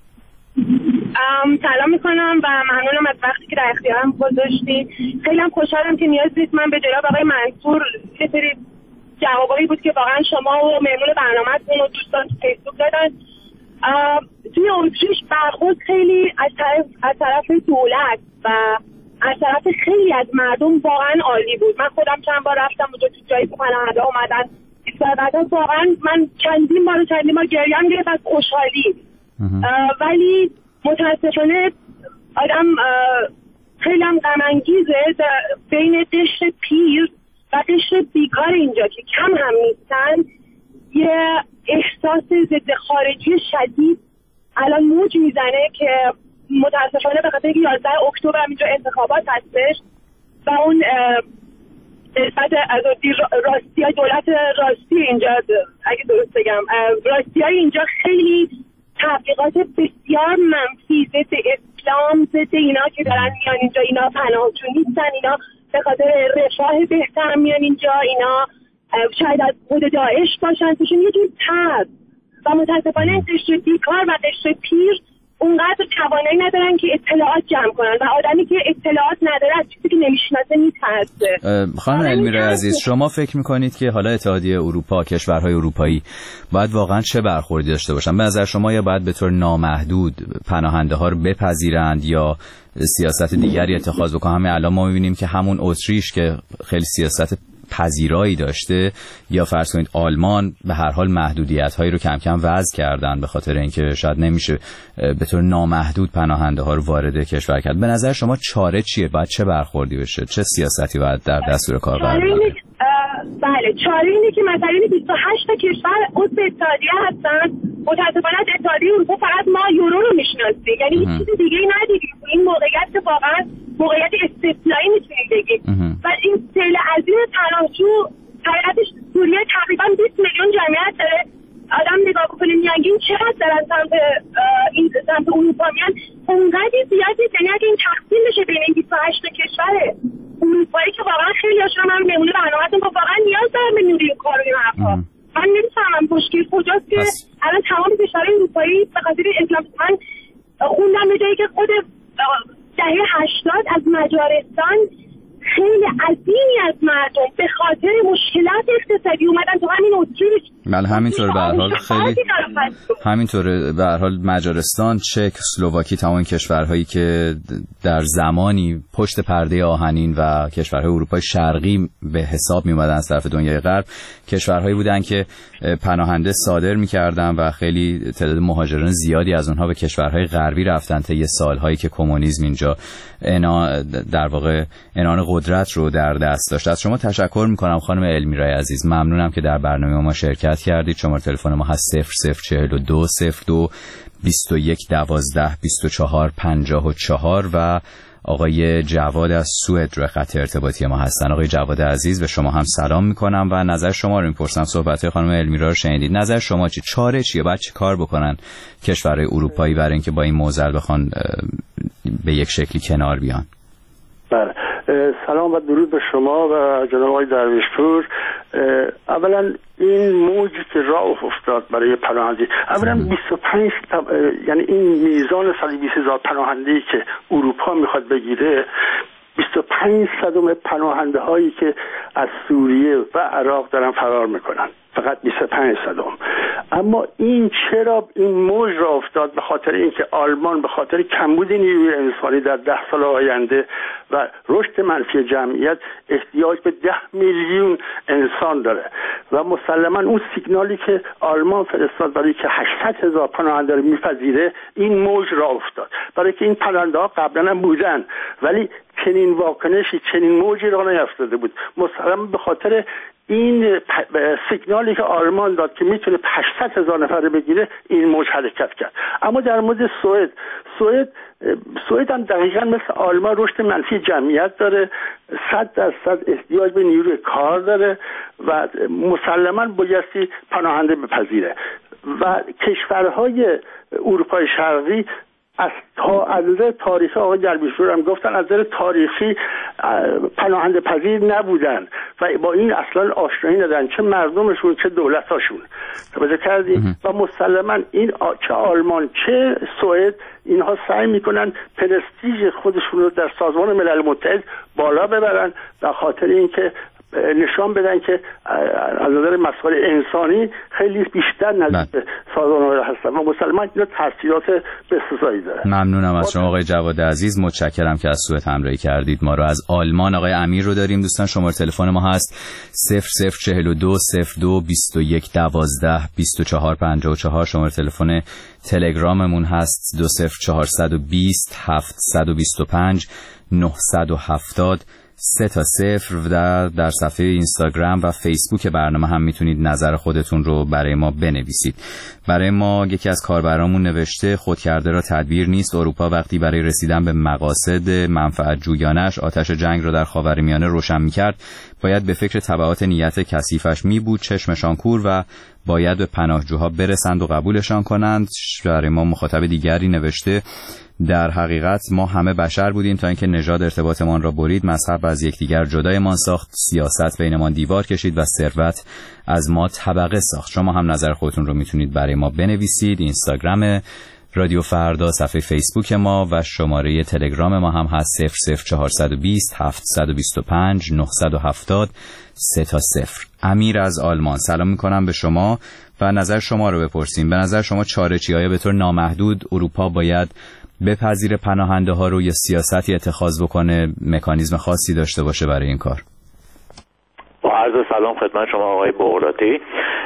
سلام میکنم و ممنونم از وقتی که در اختیارم گذاشتید. خیلی هم خوشحالم که نیاز نیست من به جناب آقای منصور جوابایی بود که واقعا شما و مهمون برنامه‌تون و دوستان تو فیسبوک دادن. توی اتریش برخورد خیلی از طرف دولت و از طرف خیلی از مردم واقعا عالی بود. من خودم چند بار رفتم اونجا تو جایی که پناهنده اومدن بعدا واقعا من چندین بار گریه‌ام گرفت از خوشحالی. ولی متاسفانه آدم خیلی هم غم انگیزه بین قشر پیر و قشر بیکار اینجا که کم هم نیستن یه احساس ضد خارجی شدید الان موج میزنه که متاسفانه به خاطر 11 اکتبر اینجا انتخابات هستش و اون نسبت از راستی‌های دولت راستی اینجا، اگه درست بگم راستی‌های اینجا خیلی تبلیغات بسیار منفی ضد اسلام، ضد اینا که دارن میان اینجا، اینا پناهجو نیستن، اینا به خاطر رفاه بهتر میان اینجا، اینا شاید از خود داعش باشن، توشون یه جور ترس و متاسفانه قشر بیکار و قشر پیر اونقدر توانایی ندارن که اطلاعات جمع کنن و آدمی که اطلاعات نداره از چیزی که نمیشناسه میترسه. خانم المیرا عزیز، شما فکر میکنید که حالا اتحادیه اروپا، کشورهای اروپایی باید واقعا چه برخوردی داشته باشن؟ به نظر شما یا باید به طور نامحدود پناهنده ها رو بپذیرند یا سیاست دیگری اتخاذ بکنن؟ همین الان ما میبینیم که همون اتریش که خیلی سیاست پذیرایی داشته یا فرض کنید آلمان به هر حال محدودیت هایی رو کم کم وضع کردن به خاطر اینکه شاید نمیشه به طور نامحدود پناهنده ها رو وارد کشور کرد. به نظر شما چاره چیه؟ باید چه برخوردی بشه؟ چه سیاستی باید در دستور کار قرار بگیره؟ بله، چاره اینه که مثلا 28 تا کشور عضو اتحادیه هستن. متاسفانه از اتحادیه اروپا فقط ما یورو رو میشناسیم، یعنی هیچ چیز دیگه‌ای ندیدیم. این موقعیت که واقعا موقعیت استثنایی میتونیم بگیم و این سیل عظیم پناهجو حقیقتش سوریه تقریبا 20 میلیون جمعیت داره. آدم نگاه بکنه میانگین چقدر دارن سمت اروپا میان، اونقدر زیادی. یعنی اگه این تقسیم بشه بین این 28 کشور اروپایی که واقعا خیلی هاشون هم مهمون برنامه‌تون واقعا نیاز دارن به نوری کار و این حرفا. من نمی‌فهمم مشکل کجاست که الان تمام کشورهای اروپایی به خاطر اسلام، من خوندم به جایی که خود دهه 80 از مجارستان خیلی عظیمی از مردم به خاطر مشکلات اقتصادی اومدن تو همین اتریش بله همینطور به هر حال خیلی همینطوره به هر حال مجارستان، چک، اسلواکی، تمام کشورهایی که در زمانی پشت پرده آهنین و کشورهای اروپای شرقی به حساب می اومدن از طرف دنیای غرب، کشورهایی بودن که پناهنده صادر می‌کردن و خیلی تعداد مهاجران زیادی از اونها به کشورهای غربی رفتن طی سالهایی که کمونیسم اینجا در واقع عنان قدرت رو در دست داشت. از شما تشکر میکنم خانم المیرای عزیز، ممنونم که در برنامه ما شرکت کردید. شماره تلفن ما هست 0042 02 21 12 24 54 و آقای جواد از سوئد روی خط ارتباطی ما هستن. آقای جواد عزیز به شما هم سلام میکنم و نظر شما رو میپرسم. صحبت‌های خانم المیرا رو شنیدید، نظر شما چاره چیه؟ باید چه کار بکنن کشورهای اروپایی برای اینکه با این موضوع بخوان به یک شکلی کنار بیان؟ بله، سلام و درود به شما و جناب آقای درویشپور. اولا این موجی که راه افتاد برای پناهندگی، اولا 25 یعنی این میزان 120,000 پناهنده‌ای که اروپا میخواد بگیره، 25% پناهنده هایی که از سوریه و عراق دارن فرار میکنن، فقط 25%. اما این چرا این موج را افتاد؟ به خاطر اینکه آلمان به خاطر کمبود نیروی انسانی در 10 سال آینده و رشد منفی جمعیت احتیاج به 10 میلیون انسان داره و مسلما اون سیگنالی که آلمان فرستاد برای که 800,000 پناهنده رو میپذیره، این موج را افتاد. برای که این پناهنده ها قبلا هم بودن ولی چنین واکنشی، چنین موجی را نیفتاده بود. مسلما به خاطر این سیگنالی که آلمان داد که میتونه 800,000 نفر بگیره، این موج حرکت کرد. اما در مورد سوئد هم دقیقا مثل آلمان رشد منفی جمعیت داره، 100% احتیاج به نیروی کار داره و مسلما بایستی پناهنده بپذیره و کشورهای اروپای شرقی از نظر تاریخی، آقای درویشپور هم گفتن، از نظر تاریخی پناهنده پذیر نبودن و با این اصلا آشنایی ندارن، چه مردمشون چه دولتاشون. توجه کردی؟ و مسلما این چه آلمان چه سوئد اینها سعی میکنن پرستیژ خودشون رو در سازمان ملل متحد بالا ببرن به خاطر اینکه نشان بدن که از نظر مسائل انسانی خیلی بیشتر نزدیک به سازمان ملل هستن و مسلماً اینا تاثیرات بسزایی داره. ممنونم از شما آقای جواد عزیز، متشکرم که از سوئد همراهی کردید ما رو. از آلمان آقای امیر رو داریم دوستان. شماره تلفن ما هست 0042 02 21 12 24 54. شماره تلفن تلگراممون هست 20420 725 970 3-0 و در صفحه اینستاگرام و فیسبوک برنامه هم میتونید نظر خودتون رو برای ما بنویسید. برای ما یکی از کاربرامون نوشته خودکرده را تدبیر نیست. اروپا وقتی برای رسیدن به مقاصد منفعت جویانش آتش جنگ را در خاورمیانه روشن میکرد، باید به فکر تبعات نیت کثیفش میبود، چشمشان کور و باید به پناهجوها برسند و قبولشان کنند. برای ما مخاطب دیگری نوشته در حقیقت ما همه بشر بودیم تا اینکه نژاد ارتباطمان را برید، مذهب از یکدیگر جدایمان ساخت، سیاست بینمان دیوار کشید و ثروت از ما طبقه ساخت. شما هم نظر خودتون رو میتونید برای ما بنویسید. اینستاگرام رادیو فردا، صفحه فیسبوک ما و شماره تلگرام ما هم هست 00420 725 970 3-0. امیر از آلمان، سلام میکنم به شما و نظر شما رو بپرسیم. به نظر شما چاره چی؟ آیا به طور نامحدود اروپا باید بپذیر پناهنده ها رو یا سیاستی اتخاذ بکنه، مکانیزم خاصی داشته باشه برای این کار؟ با عرض سلام خدمت شما آقای بغراتی.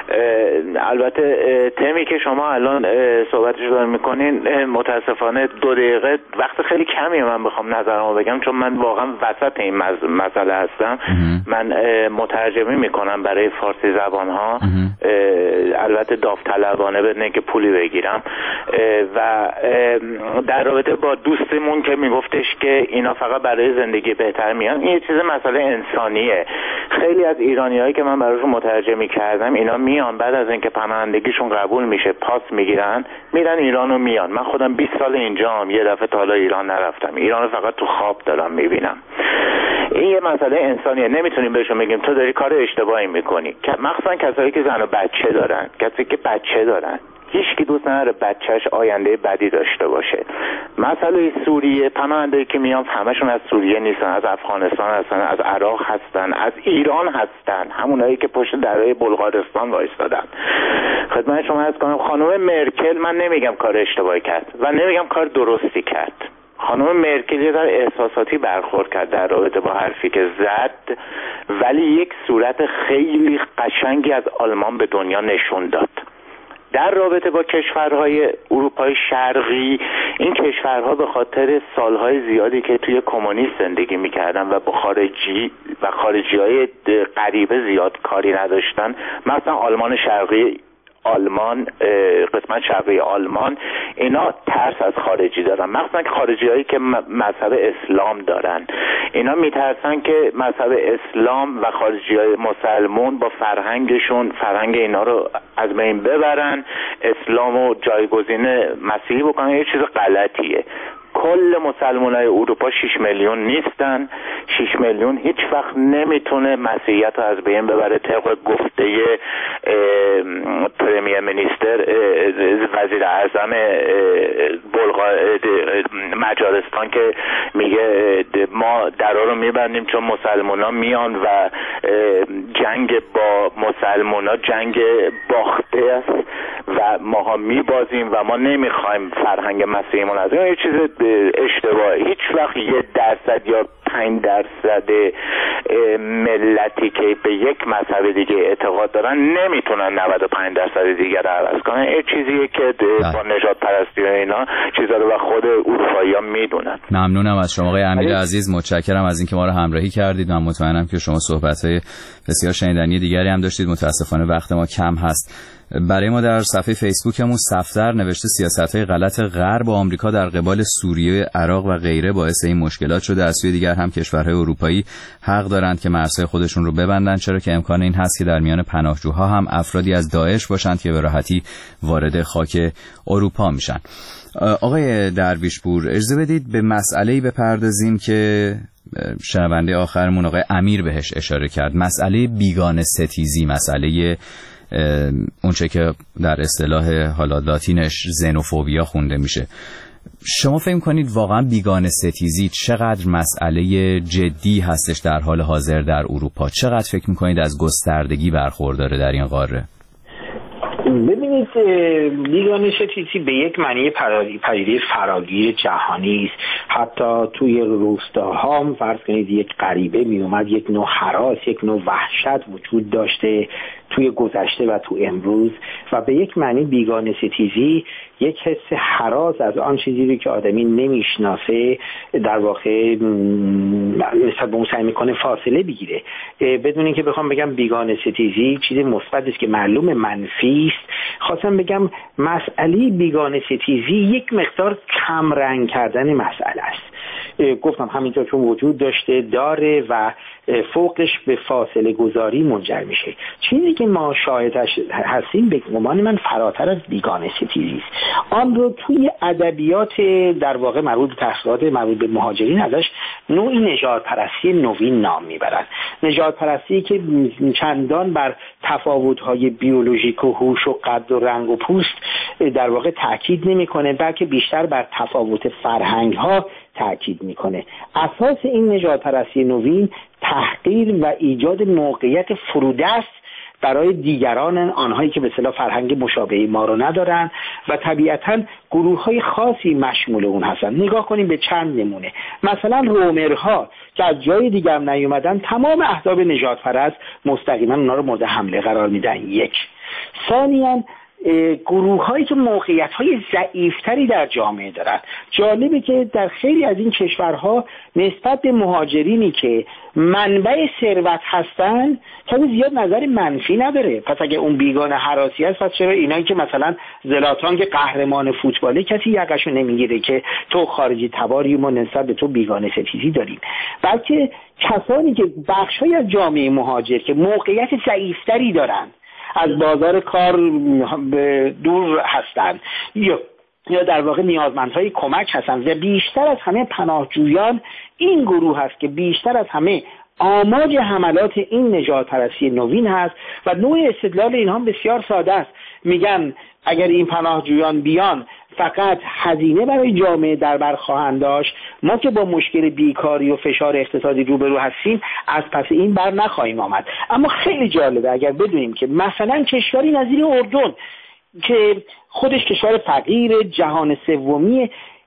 البته تمی که شما الان صحبتش دارین میکنین متاسفانه 2 دقیقه وقت خیلی کمی من بخوام نظرمو بگم، چون من واقعا وسط این مسئله هستم. من مترجمی میکنم برای فارسی زبان ها، البته داوطلبانه بدون که پولی بگیرم. و در رابطه با دوستمون که میگفتش که اینا فقط برای زندگی بهتر میان، این یه چیز مسئله انسانیه. خیلی از ایرانیایی که من براشون مترجمی کردم، اینا میان بعد از اینکه پناهندگیشون قبول میشه پاس میگیرن میرن ایرانو میان. من خودم 20 سال اینجام، یه دفعه تا حالا ایران نرفتم، ایرانو فقط تو خواب دارم میبینم. این یه مسئله انسانیه، نمیتونیم بهشون بگیم تو داری کار اشتباهی میکنی. مخصوصا کسایی که زن و بچه دارن، کسایی که بچه دارن، هیچکی دوست نداره بچهش آینده بدی داشته باشه. مسئله سوریه، پناهنده‌ای که میان همشون از سوریه نیستن، از افغانستان هستن، از عراق هستن، از ایران هستن، همونایی که پشت درهای بلغارستان وایسادن. خدمت شما عرض کنم خانم مرکل، من نمیگم کار اشتباهی کرد و نمیگم کار درستی کرد. خانم مرکل یه در احساساتی برخورد کرد در رابطه با حرفی که زد، ولی یک صورت خیلی قشنگی از آلمان به دنیا نشون داد. در رابطه با کشورهای اروپای شرقی، این کشورها به خاطر سالهای زیادی که توی کمونیست زندگی میکردن و با خارجی‌های غریبه زیاد کاری نداشتن، مثلا آلمان شرقی، قسمت شرقی آلمان، اینا ترس از خارجی دارن، مخصوصا خارجی‌هایی که مذهب اسلام دارن. اینا میترسن که مذهب اسلام و خارجی‌های مسلمون با فرهنگ اینا رو از بین ببرن، اسلامو جایگزین مسیحی بکنن. یه چیز غلطیه. کل مسلمانای اروپا 6 میلیون نیستن. 6 میلیون هیچ وقت نمیتونه مسیحیت رو از بین ببره، طبق گفته پرمیر منیستر، وزیر اعظم مجارستان، که میگه ما درا رو میبندیم چون مسلمونا میان و جنگ با مسلمونا جنگ باخته است و ماها میبازیم و ما نمیخوایم فرهنگ مسیحیمون از این. یه چیز اشتباهی. هیچ وقت 1% یا 5% ملتی که به یک مذهب دیگه اعتقاد دارن نمیتونن 95% دیگه رو عوض کنن. این چیزیه که با نژاد پرستی و اینا چیزا رو خود اروپایی‌ها میدونن. ممنونم از شما آقای امیر عزیز، متشکرم از اینکه ما رو همراهی کردید. من مطمئنم که شما صحبت‌های بسیار شنیدنی دیگری هم داشتید. متاسفانه وقت ما کم هست. برای ما در صفحه فیسبوکمون صفدر نوشته سیاست‌های غلط غرب و آمریکا در قبال سوریه، عراق و غیره باعث این مشکلات شده. از سوی دیگر هم کشورهای اروپایی حق دارند که مرزهای خودشون رو ببندن، چرا که امکان این هست که در میان پناهجوها هم افرادی از داعش باشند که به راحتی وارد خاک اروپا میشن. آقای درویشپور، اجازه بدید به مسئله‌ای بپردازیم که شنونده آخرمون آقای امیر بهش اشاره کرد، مسئله بیگانه ستیزی، مسئله اونچه که در اصطلاح حالا لاتینش زنوفوبیا خونده میشه. شما فکر کنید واقعا بیگانه ستیزی چقدر مسئله جدی هستش در حال حاضر در اروپا؟ چقدر فکر میکنید از گستردگی برخورداره در این قاره؟ ببینید، بیگانه ستیزی به یک معنی پدیده فراگیر جهانی است. حتی توی روستاها هم فرض کنید یک غریبه می اومد، یک نوع هراس، یک نوع وحشت وجود داشته توی گذشته و تو امروز، و به یک معنی بیگانه ستیزی یک حس هراس از آن چیزی که آدمی نمیشناسه در واقع نسبت به اون سعی میکنه فاصله بگیره. بدون اینکه بخوام بگم بیگانه ستیزی چیز مثبتی است که معلوم منفی است، خواستم بگم مسئله بیگانه ستیزی یک مقدار کم رنگ کردن مسئله است. گفتم همینطور چون وجود داره و فوقش به فاصله گذاری منجر میشه. چیزی که ما شاهدش هستیم به گمان من فراتر از بیگانه ستیزی است. آن رو توی ادبیات در واقع مربوط به تحقیقات مربوط به مهاجرین ازش نوعی نژادپرستی نوین نام میبرن. نژادپرستی که چندان بر تفاوت‌های بیولوژیک و هوش و قد و رنگ و پوست در واقع تاکید نمیکنه، بلکه بیشتر بر تفاوت فرهنگ‌ها تاکید میکنه. اساس این نژادپرستی نوین تحقیر و ایجاد موقعیت فرودست برای دیگران، آنهایی که به اصطلاح فرهنگ مشابه ما رو ندارن و طبیعتاً گروه‌های خاصی مشمول اون هستن. نگاه کنیم به چند نمونه. مثلا رومرها که از جای دیگر نیومدن، تمام احزاب نژادپرست مستقیما اونا رو مورد حمله قرار میدن. یک. ثانیاً گروه هایی که موقعیت های ضعیفتری در جامعه دارن. جالبه که در خیلی از این کشورها نسبت به مهاجرینی که منبع ثروت هستن کمی زیاد نظر منفی نداره. پس اگه اون بیگانه هراسی هست، پس چرا اینایی که مثلا زلاتان که قهرمان فوتباله کسی یقشو نمیگیره که تو خارجی تباری ما نسبت به تو بیگانه ستیزی داریم؟ بلکه کسانی که بخشای از جامعه مهاجر که موقعیت ضعیفتری دارن، از بازار کار دور هستند یا در واقع نیازمندهای کمک هستند، و بیشتر از همه پناهجویان این گروه هست که بیشتر از همه آماج حملات این نژادپرستی نوین هست. و نوع استدلال اینها بسیار ساده است. میگن اگر این پناهجویان بیان فقط هزینه برای جامعه در بر خواهند داشت، ما که با مشکل بیکاری و فشار اقتصادی روبرو هستیم از پس این بر نخواهیم آمد. اما خیلی جالبه اگر بدونیم که مثلا کشوری نظیر اردن که خودش کشور فقیر جهان سومیه،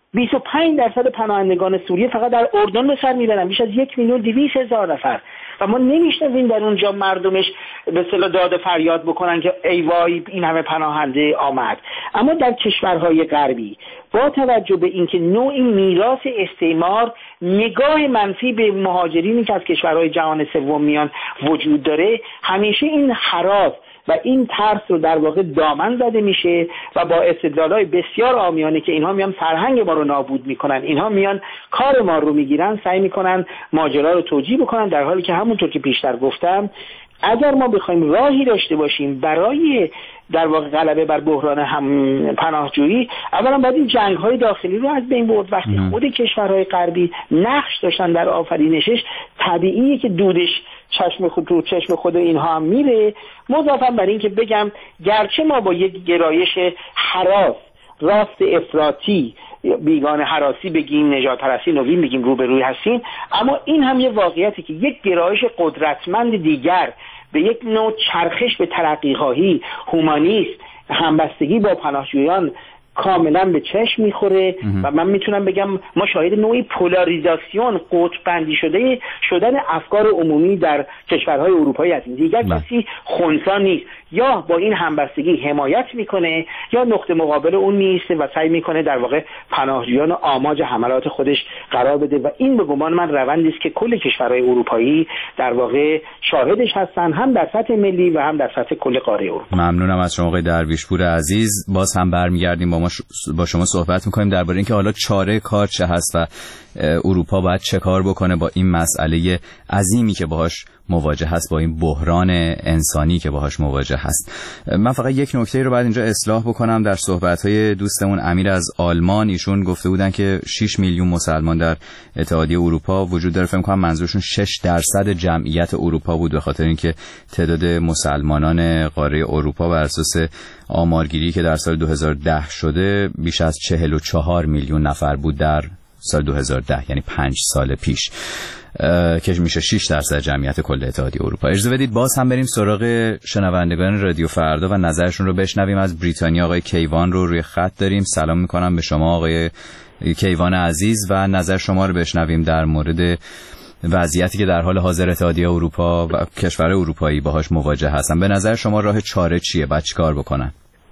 25% پناهندگان سوریه فقط در اردن به سر میبرن، بیش از 1,200,000 نفر، و ما نمیشنویم در اونجا مردمش به اصطلاح داد فریاد بکنن که ای وای این همه پناهنده آمد. اما در کشورهای غربی با توجه به اینکه نوعی میراث استعمار، نگاه منفی به مهاجرینی که از کشورهای جهان سوم میان وجود داره، همیشه این هراس و این ترس رو در واقع دامن زده میشه و با استدلال‌های بسیار عامیانه که اینها میان فرهنگ ما رو نابود میکنن، اینها میان کار ما رو میگیرن، سعی میکنن ماجرا رو توجیه بکنن، در حالی که همونطور که پیشتر گفتم اگر ما بخوایم راهی داشته باشیم برای در واقع غلبه بر بحران هم پناهجویی، اولا باید این جنگ‌های داخلی رو از بین برد. وقتی خود کشورهای غربی نقش داشتن در آفرینشش، طبیعیه که دودش چشم خود اینها هم میره. مضافاً بر این که بگم گرچه ما با یک گرایش هراس، راست افراطی، بیگانه هراسی بگیم، نژاد پرستی نوین بگیم، روبروی هستیم، اما این هم یه واقعیتی که یک گرایش قدرتمند دیگر به یک نوع چرخش به ترقی‌خواهی، هومانیسم، همبستگی با پناهجویان کاملا به چشم میخوره و من میتونم بگم ما شاهد نوعی پولاریزاسیون، قطب‌بندی شدن افکار عمومی در کشورهای اروپایی هستیم. دیگر کسی خنثی نیست، یا با این همبستگی حمایت میکنه یا نقطه مقابل اون نیست و سعی میکنه در واقع پناهجویان آماج حملات خودش قرار بده و این به گمان من روندی است که کل کشورهای اروپایی در واقع شاهدش هستن، هم در سطح ملی و هم در سطح کل قاره اروپا. ممنونم از شما آقای درویشپور عزیز. باز هم برمیگردیم با شما صحبت میکنیم درباره اینکه حالا چاره کار چه هست و اروپا باید چه کار بکنه با این مسئله عظیمی که باهاش مواجه هست، با این بحران انسانی که باهاش مواجه هست. من فقط یک نکته رو باید اینجا اصلاح بکنم. در صحبت‌های دوستمون امیر از آلمان، ایشون گفته بودن که 6 میلیون مسلمان در اتحادیه اروپا وجود داره. فکر کنم منظورشون 6% جمعیت اروپا بود، به خاطر اینکه تعداد مسلمانان قاره اروپا بر اساس آمارگیری که در سال 2010 شده بیش از 44 میلیون نفر بود در سال 2010، یعنی 5 سال پیش، که میشه 6% جمعیت کل اتحادیه اروپا. اجازه بدید باز هم بریم سراغ شنوندگان رادیو فردا و نظرشون رو بشنویم. از بریتانیا آقای کیوان رو روی خط داریم. سلام میکنم به شما آقای کیوان عزیز و نظر شما رو بشنویم در مورد وضعیتی که در حال حاضر اتحادیه اروپا و کشور اروپایی باهاش مواجه هستن. به نظر شما راه چاره چیه؟ باید چیکار بکنن؟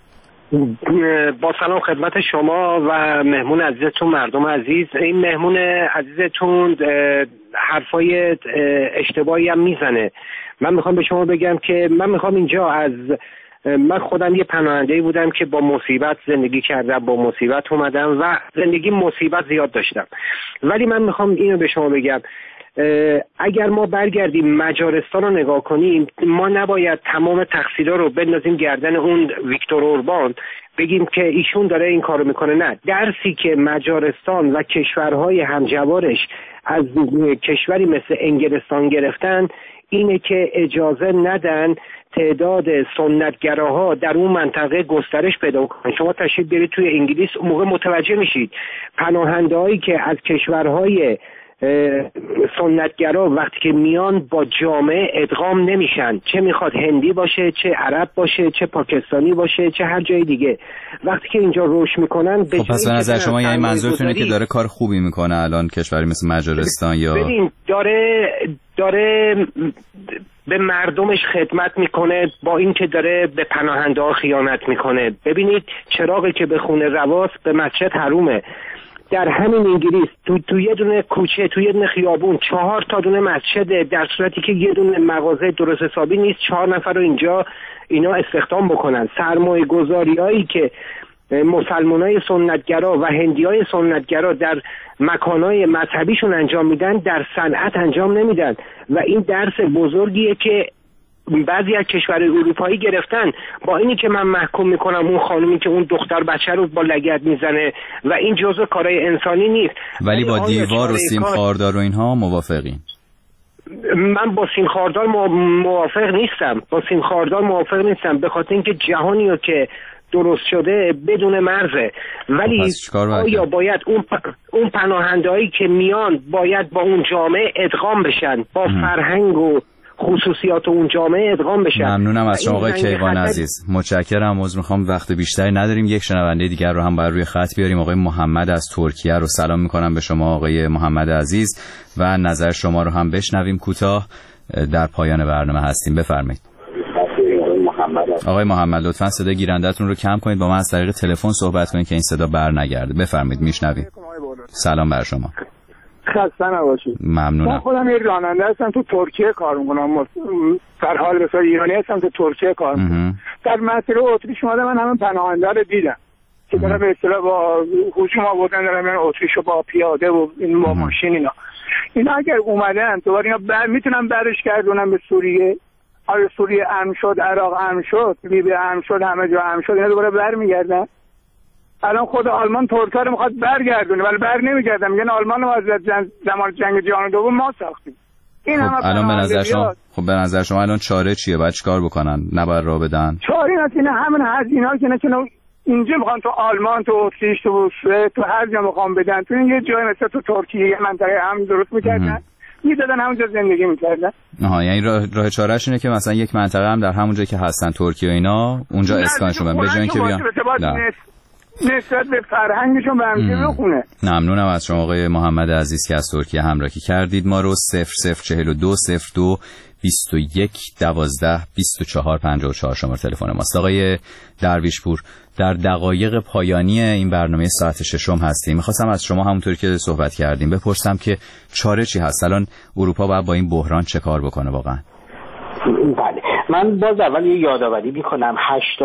با سلام خدمت شما و مهمون عزیزتون، مردم عزیز. این مهمون عزیزتون حرفای اشتباهی هم میزنه. من میخوام به شما بگم که من خودم یه پناهنده‌ای بودم که با مصیبت زندگی کردم، با مصیبت اومدم و زندگی مصیبت زیاد داشتم. ولی من میخوام اینو به شما بگم، اگر ما برگردیم مجارستان رو نگاه کنیم، ما نباید تمام تقصیرها رو بندازیم گردن اون ویکتور اوربان، بگیم که ایشون داره این کارو میکنه. نه، درسی که مجارستان و کشورهای همجوارش از کشوری مثل انگلستان گرفتن اینه که اجازه ندن تعداد سنتگراها در اون منطقه گسترش پیدا کنن. شما تشریف برید توی انگلیس، اون موقع متوجه میشید پناهنده‌هایی که از کشورهای سنتگرا وقتی که میان با جامعه ادغام نمیشن، چه میخواد هندی باشه، چه عرب باشه، چه پاکستانی باشه، چه هر جای دیگه. وقتی که اینجا رشد میکنن خب پس به نظر شما یعنی منظورتونه که داره کار خوبی میکنه الان کشوری مثل مجارستان؟ یا ببین داره به مردمش خدمت میکنه، با این که داره به پناهنده ها خیانت میکنه. ببینید چراغی که به خونه رواست به مسجد حرومه. در همین انگلیس تو یه دونه کوچه، تو یه دونه خیابون 4 تا دونه مسجده، در صورتی که یه دونه مغازه درست حسابی نیست. 4 نفر رو اینجا اینا استخدام بکنن. سرمایه گذاریایی که مسلمانای سنتگرا و هندیای سنتگرا در مکانهای مذهبیشون انجام میدن، در صنعت انجام نمیدن و این درس بزرگیه که بعضی از کشورهای اروپایی گرفتن. با اینی که من محکوم میکنم اون خانومی که اون دختر بچه رو با لگد میزنه و این جزء کارهای انسانی نیست، ولی با دیوار و سیم خاردار و اینها موافقین؟ من با سیم خاردار موافق نیستم به خاطر اینکه جهانی رو که درست شده بدون مرزه، ولی آیا باید اون پناهندهایی که میان باید با اون جامعه ادغام بشن، با فرهنگ و خصوصیات اون جامعه ادغام بشن؟ ممنونم از شما آقای کیوان عزیز، متشکرم. میخوام وقت بیشتری نداریم، یک شنونده دیگر رو هم بر روی خط بیاریم. آقای محمد از ترکیه رو سلام میکنم به شما آقای محمد عزیز و نظر شما رو هم بشنویم کوتاه. در پایان برنامه هستیم، بفرمایید. آقای محمد لطفاً صدای گیرنده‌تون رو کم کنید، با من از طریق تلفن صحبت کنید که این صدا بر نگرده. بفرمایید، میشنوید. سلام بر شما. خسته نباشید. ممنونم. من خودم یه راننده هستم، تو ترکیه کار میکنم. در حال مثلا ایرانی هستم، تو ترکیه کار میکنم. در مسیر اتریش اومدم، من همه پناهنده رو دیدم که دارن به اصطلاح با هجوم آوردن، دارن میرن اتریش با پیاده و این با ماشین اینا اگر اومدن دوباره اینا میتونن برش گردونن به سوریه. آیا سوریه امن شد، عراق امن شد، لیبی امن شد، همه جا امن شد، اینا دوباره برمیگردن؟ الان خود آلمان ترکا رو میخواد برگردونه ولی بر نمیگردن، میگن آلمان رو از زمان جنگ جهانی دوم ما ساختیم. این خب الان به نظر شما الان چاره چیه؟ باید چیکار بکنن؟ نباید راه بدن؟ چاره اینه همین هزینه‌ها که نه اینجا میخوان تو آلمان، تو اتریش، تو هر جا میخوان بدن، تو این یه جای مثلا تو ترکیه یه منطقه امن درست میکردن، میدادن همونجا زندگی میکردن. یعنی راه چارهش اینه که مثلا یک منطقه هم در همونجا که هستن ترکیه و اینا اونجا اسکانشون بدن، به جای اینکه بیان نسبت به فرهنگشون به همدیگه بخونه. ممنونم از شما آقای محمد عزیز که از ترکیه همراهی کردید ما رو. 0042 02 21 12 24 54 شماره تلفن ماست. آقای درویشپور، در دقایق پایانی این برنامه ساعت ششم هستیم. می‌خواستم از شما همونطوری که صحبت کردیم بپرسم که چاره چی هست؟ الان اروپا باید با این بحران چه کار بکنه واقعا؟ بله، من باز اول یه یادآوری میکنم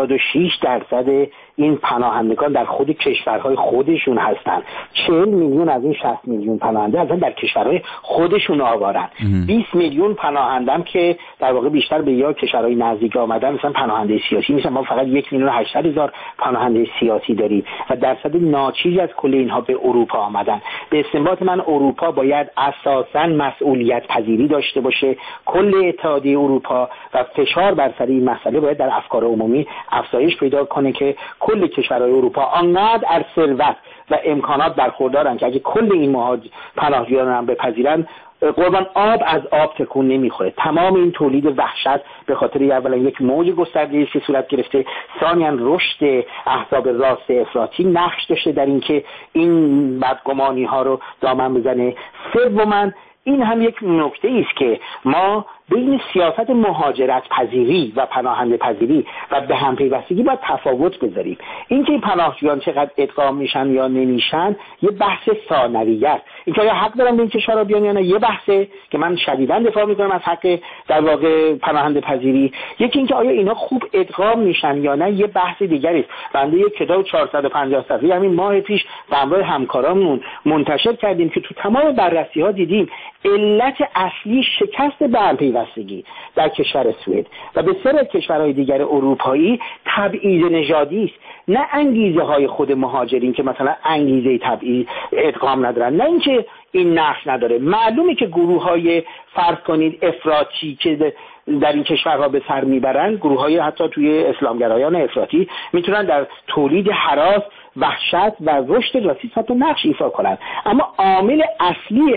86% این پناهندگان در خود کشورهای خودشون هستن. 40 میلیون از این 60 میلیون پناهنده اصلا در کشورهای خودشون آوارن. 20 میلیون پناهندم که در واقع بیشتر به یا کشورهای نزدیک آمدن مثلا پناهنده سیاسی میشن. ما فقط 1,800,000 پناهنده سیاسی داریم و درصد ناچیزی از کل اینها به اروپا آمدن. به استنباط من اروپا باید اساساً مسئولیت پذیری داشته باشه. کل اتحادیه اروپا و فشار بر سر این مسئله باید در افکار عمومی افزایش پیدا کنه که کل کشورهای اروپا آنقدر از ثروت و امکانات برخوردارن که اگه کل این پناهجویان هم بپذیرن قربان آب از آب تکون نمیخوره. تمام این تولید وحشت به خاطر اولا یک موج گسترده که صورت گرفته، ثانیاً رشد احزاب راست افراطی نقش داشته در اینکه این بدگمانی ها رو دامن بزنه. سوماً این هم یک نکته است که ما بین سیاست مهاجرت پذیری و پناهنده پذیری و به هم پیوستگی باید تفاوت بذاریم. اینکه پناهجویان چقدر ادغام میشن یا نمیشن یه بحث ثانویه است. اینکه آیا حق دارن به این کشورها بیان یا نه یه بحثه که من شدیداً دفاع میکنم از حق در واقع پناهنده پذیری. یکی اینکه آیا اینا خوب ادغام میشن یا نه یه بحث دیگری است. بنده یک کتاب 450 صفحه‌ای همین ماه پیش با همراه همکارامون منتشر کردیم که تو تمام بررسی‌ها دیدیم علت اصلی شکست به هم پیوستگی در کشور سوئد و بسیاری از کشورهای دیگر اروپایی تبعیض نژادی است، نه انگیزه های خود مهاجرین که مثلا انگیزه تبعیض ادغام ندارن، نه اینکه این نقش نداره. معلومه که گروه های فرض کنید افراطی که در این کشورها به سر میبرن، گروه های حتی توی اسلامگرایان افراطی میتونن در تولید هراس، وحشت و رشد راسیسم حتی نقش ایفا کنن. اما عامل اصلی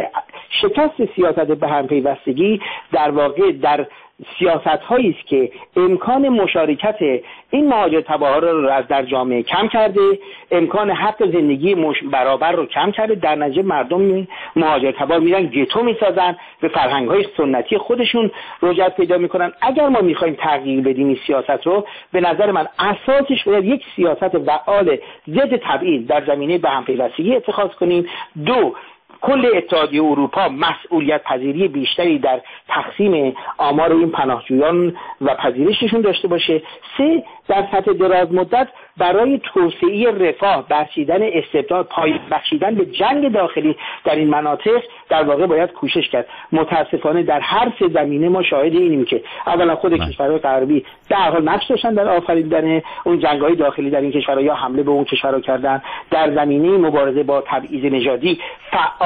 شکست سیاست به هم پیوستگی در واقع در سیاست هایی است که امکان مشارکت این مهاجر تبعها رو از در جامعه کم کرده، امکان حق زندگی برابر رو کم کرده. در نتیجه مردم مهاجر تبعها میرن گتو میسازن، به فرهنگ های سنتی خودشون رجوع پیدا میکنن. اگر ما میخوایم تغییر بدیم این سیاست رو، به نظر من اساسش باید یک سیاست فعال ضد تبعیض در زمینه به هم پیوستگی اتخاذ کنیم. دو، کل اتحادیه اروپا مسئولیت پذیری بیشتری در تقسیم آمار این پناهجویان و پذیرششون داشته باشه. سه، در سطح دراز مدت برای توسعه رفاه، بخشیدن استبداد، پای بخشیدن به جنگ داخلی در این مناطق در واقع باید کوشش کرد. متاسفانه در هر سه زمینه ما شاهد اینیم که اولا خود کشورهای غربی در حال نقش داشتن در آفریدن اون جنگ‌های داخلی در این کشورها یا حمله به اون کشورها کردن. در زمینه مبارزه با تبعیض نژادی فعال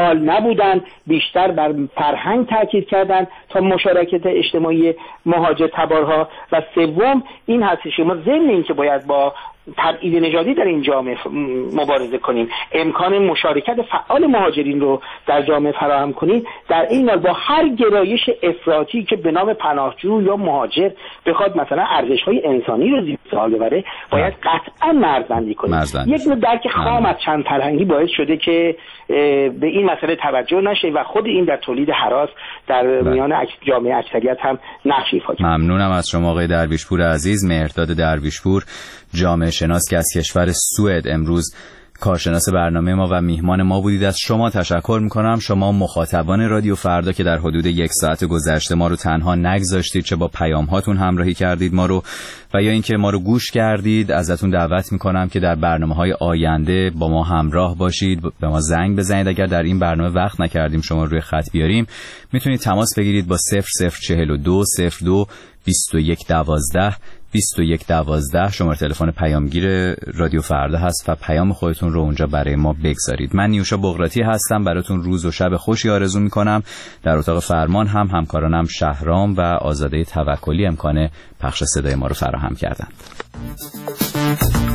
فعال نبودن، بیشتر بر فرهنگ تاکید کردن تا مشارکت اجتماعی مهاجر تبارها. و سوم این هستش که ما ضمن این که باید با تبعیض نژادی در این جامعه مبارزه کنیم، امکان مشارکت فعال مهاجرین رو در جامعه فراهم کنیم، در این حال با هر گرایش افراطی که به نام پناهجو یا مهاجر بخواد مثلا ارزش‌های انسانی رو زیر سوال ببره، باید قطعا مرزبندی کنیم. یک نوع درک خام از چند فرهنگی باعث شده که به این مسئله توجه نشه و خود این در تولید هراس در میان جامعه اکثریت هم نقش ایفا کرده. ممنونم از شما آقای درویشپور عزیز. مهرداد درویشپور، جامعه شناس که از کشور سوئد امروز کارشناس برنامه ما و میهمان ما بودید. از شما تشکر میکنم. شما مخاطبان رادیو فردا که در حدود 1 ساعت گذشته ما رو تنها نگذاشتید، چه با پیام هاتون همراهی کردید ما رو و یا اینکه ما رو گوش کردید، ازتون دعوت میکنم که در برنامه‌های آینده با ما همراه باشید. به ما زنگ بزنید اگر در این برنامه وقت نکردیم شما روی خط بیاریم. میتونید تماس بگیرید با 0042 02 2112 2112. شماره تلفن پیامگیر رادیو فردا هست و پیام خودتون رو اونجا برای ما بگذارید. من نیوشا بغراتی هستم، براتون روز و شب خوشی آرزو میکنم. در اتاق فرمان هم همکارانم شهرام و آزاده توکلی امکان پخش صدای ما رو فراهم کردند.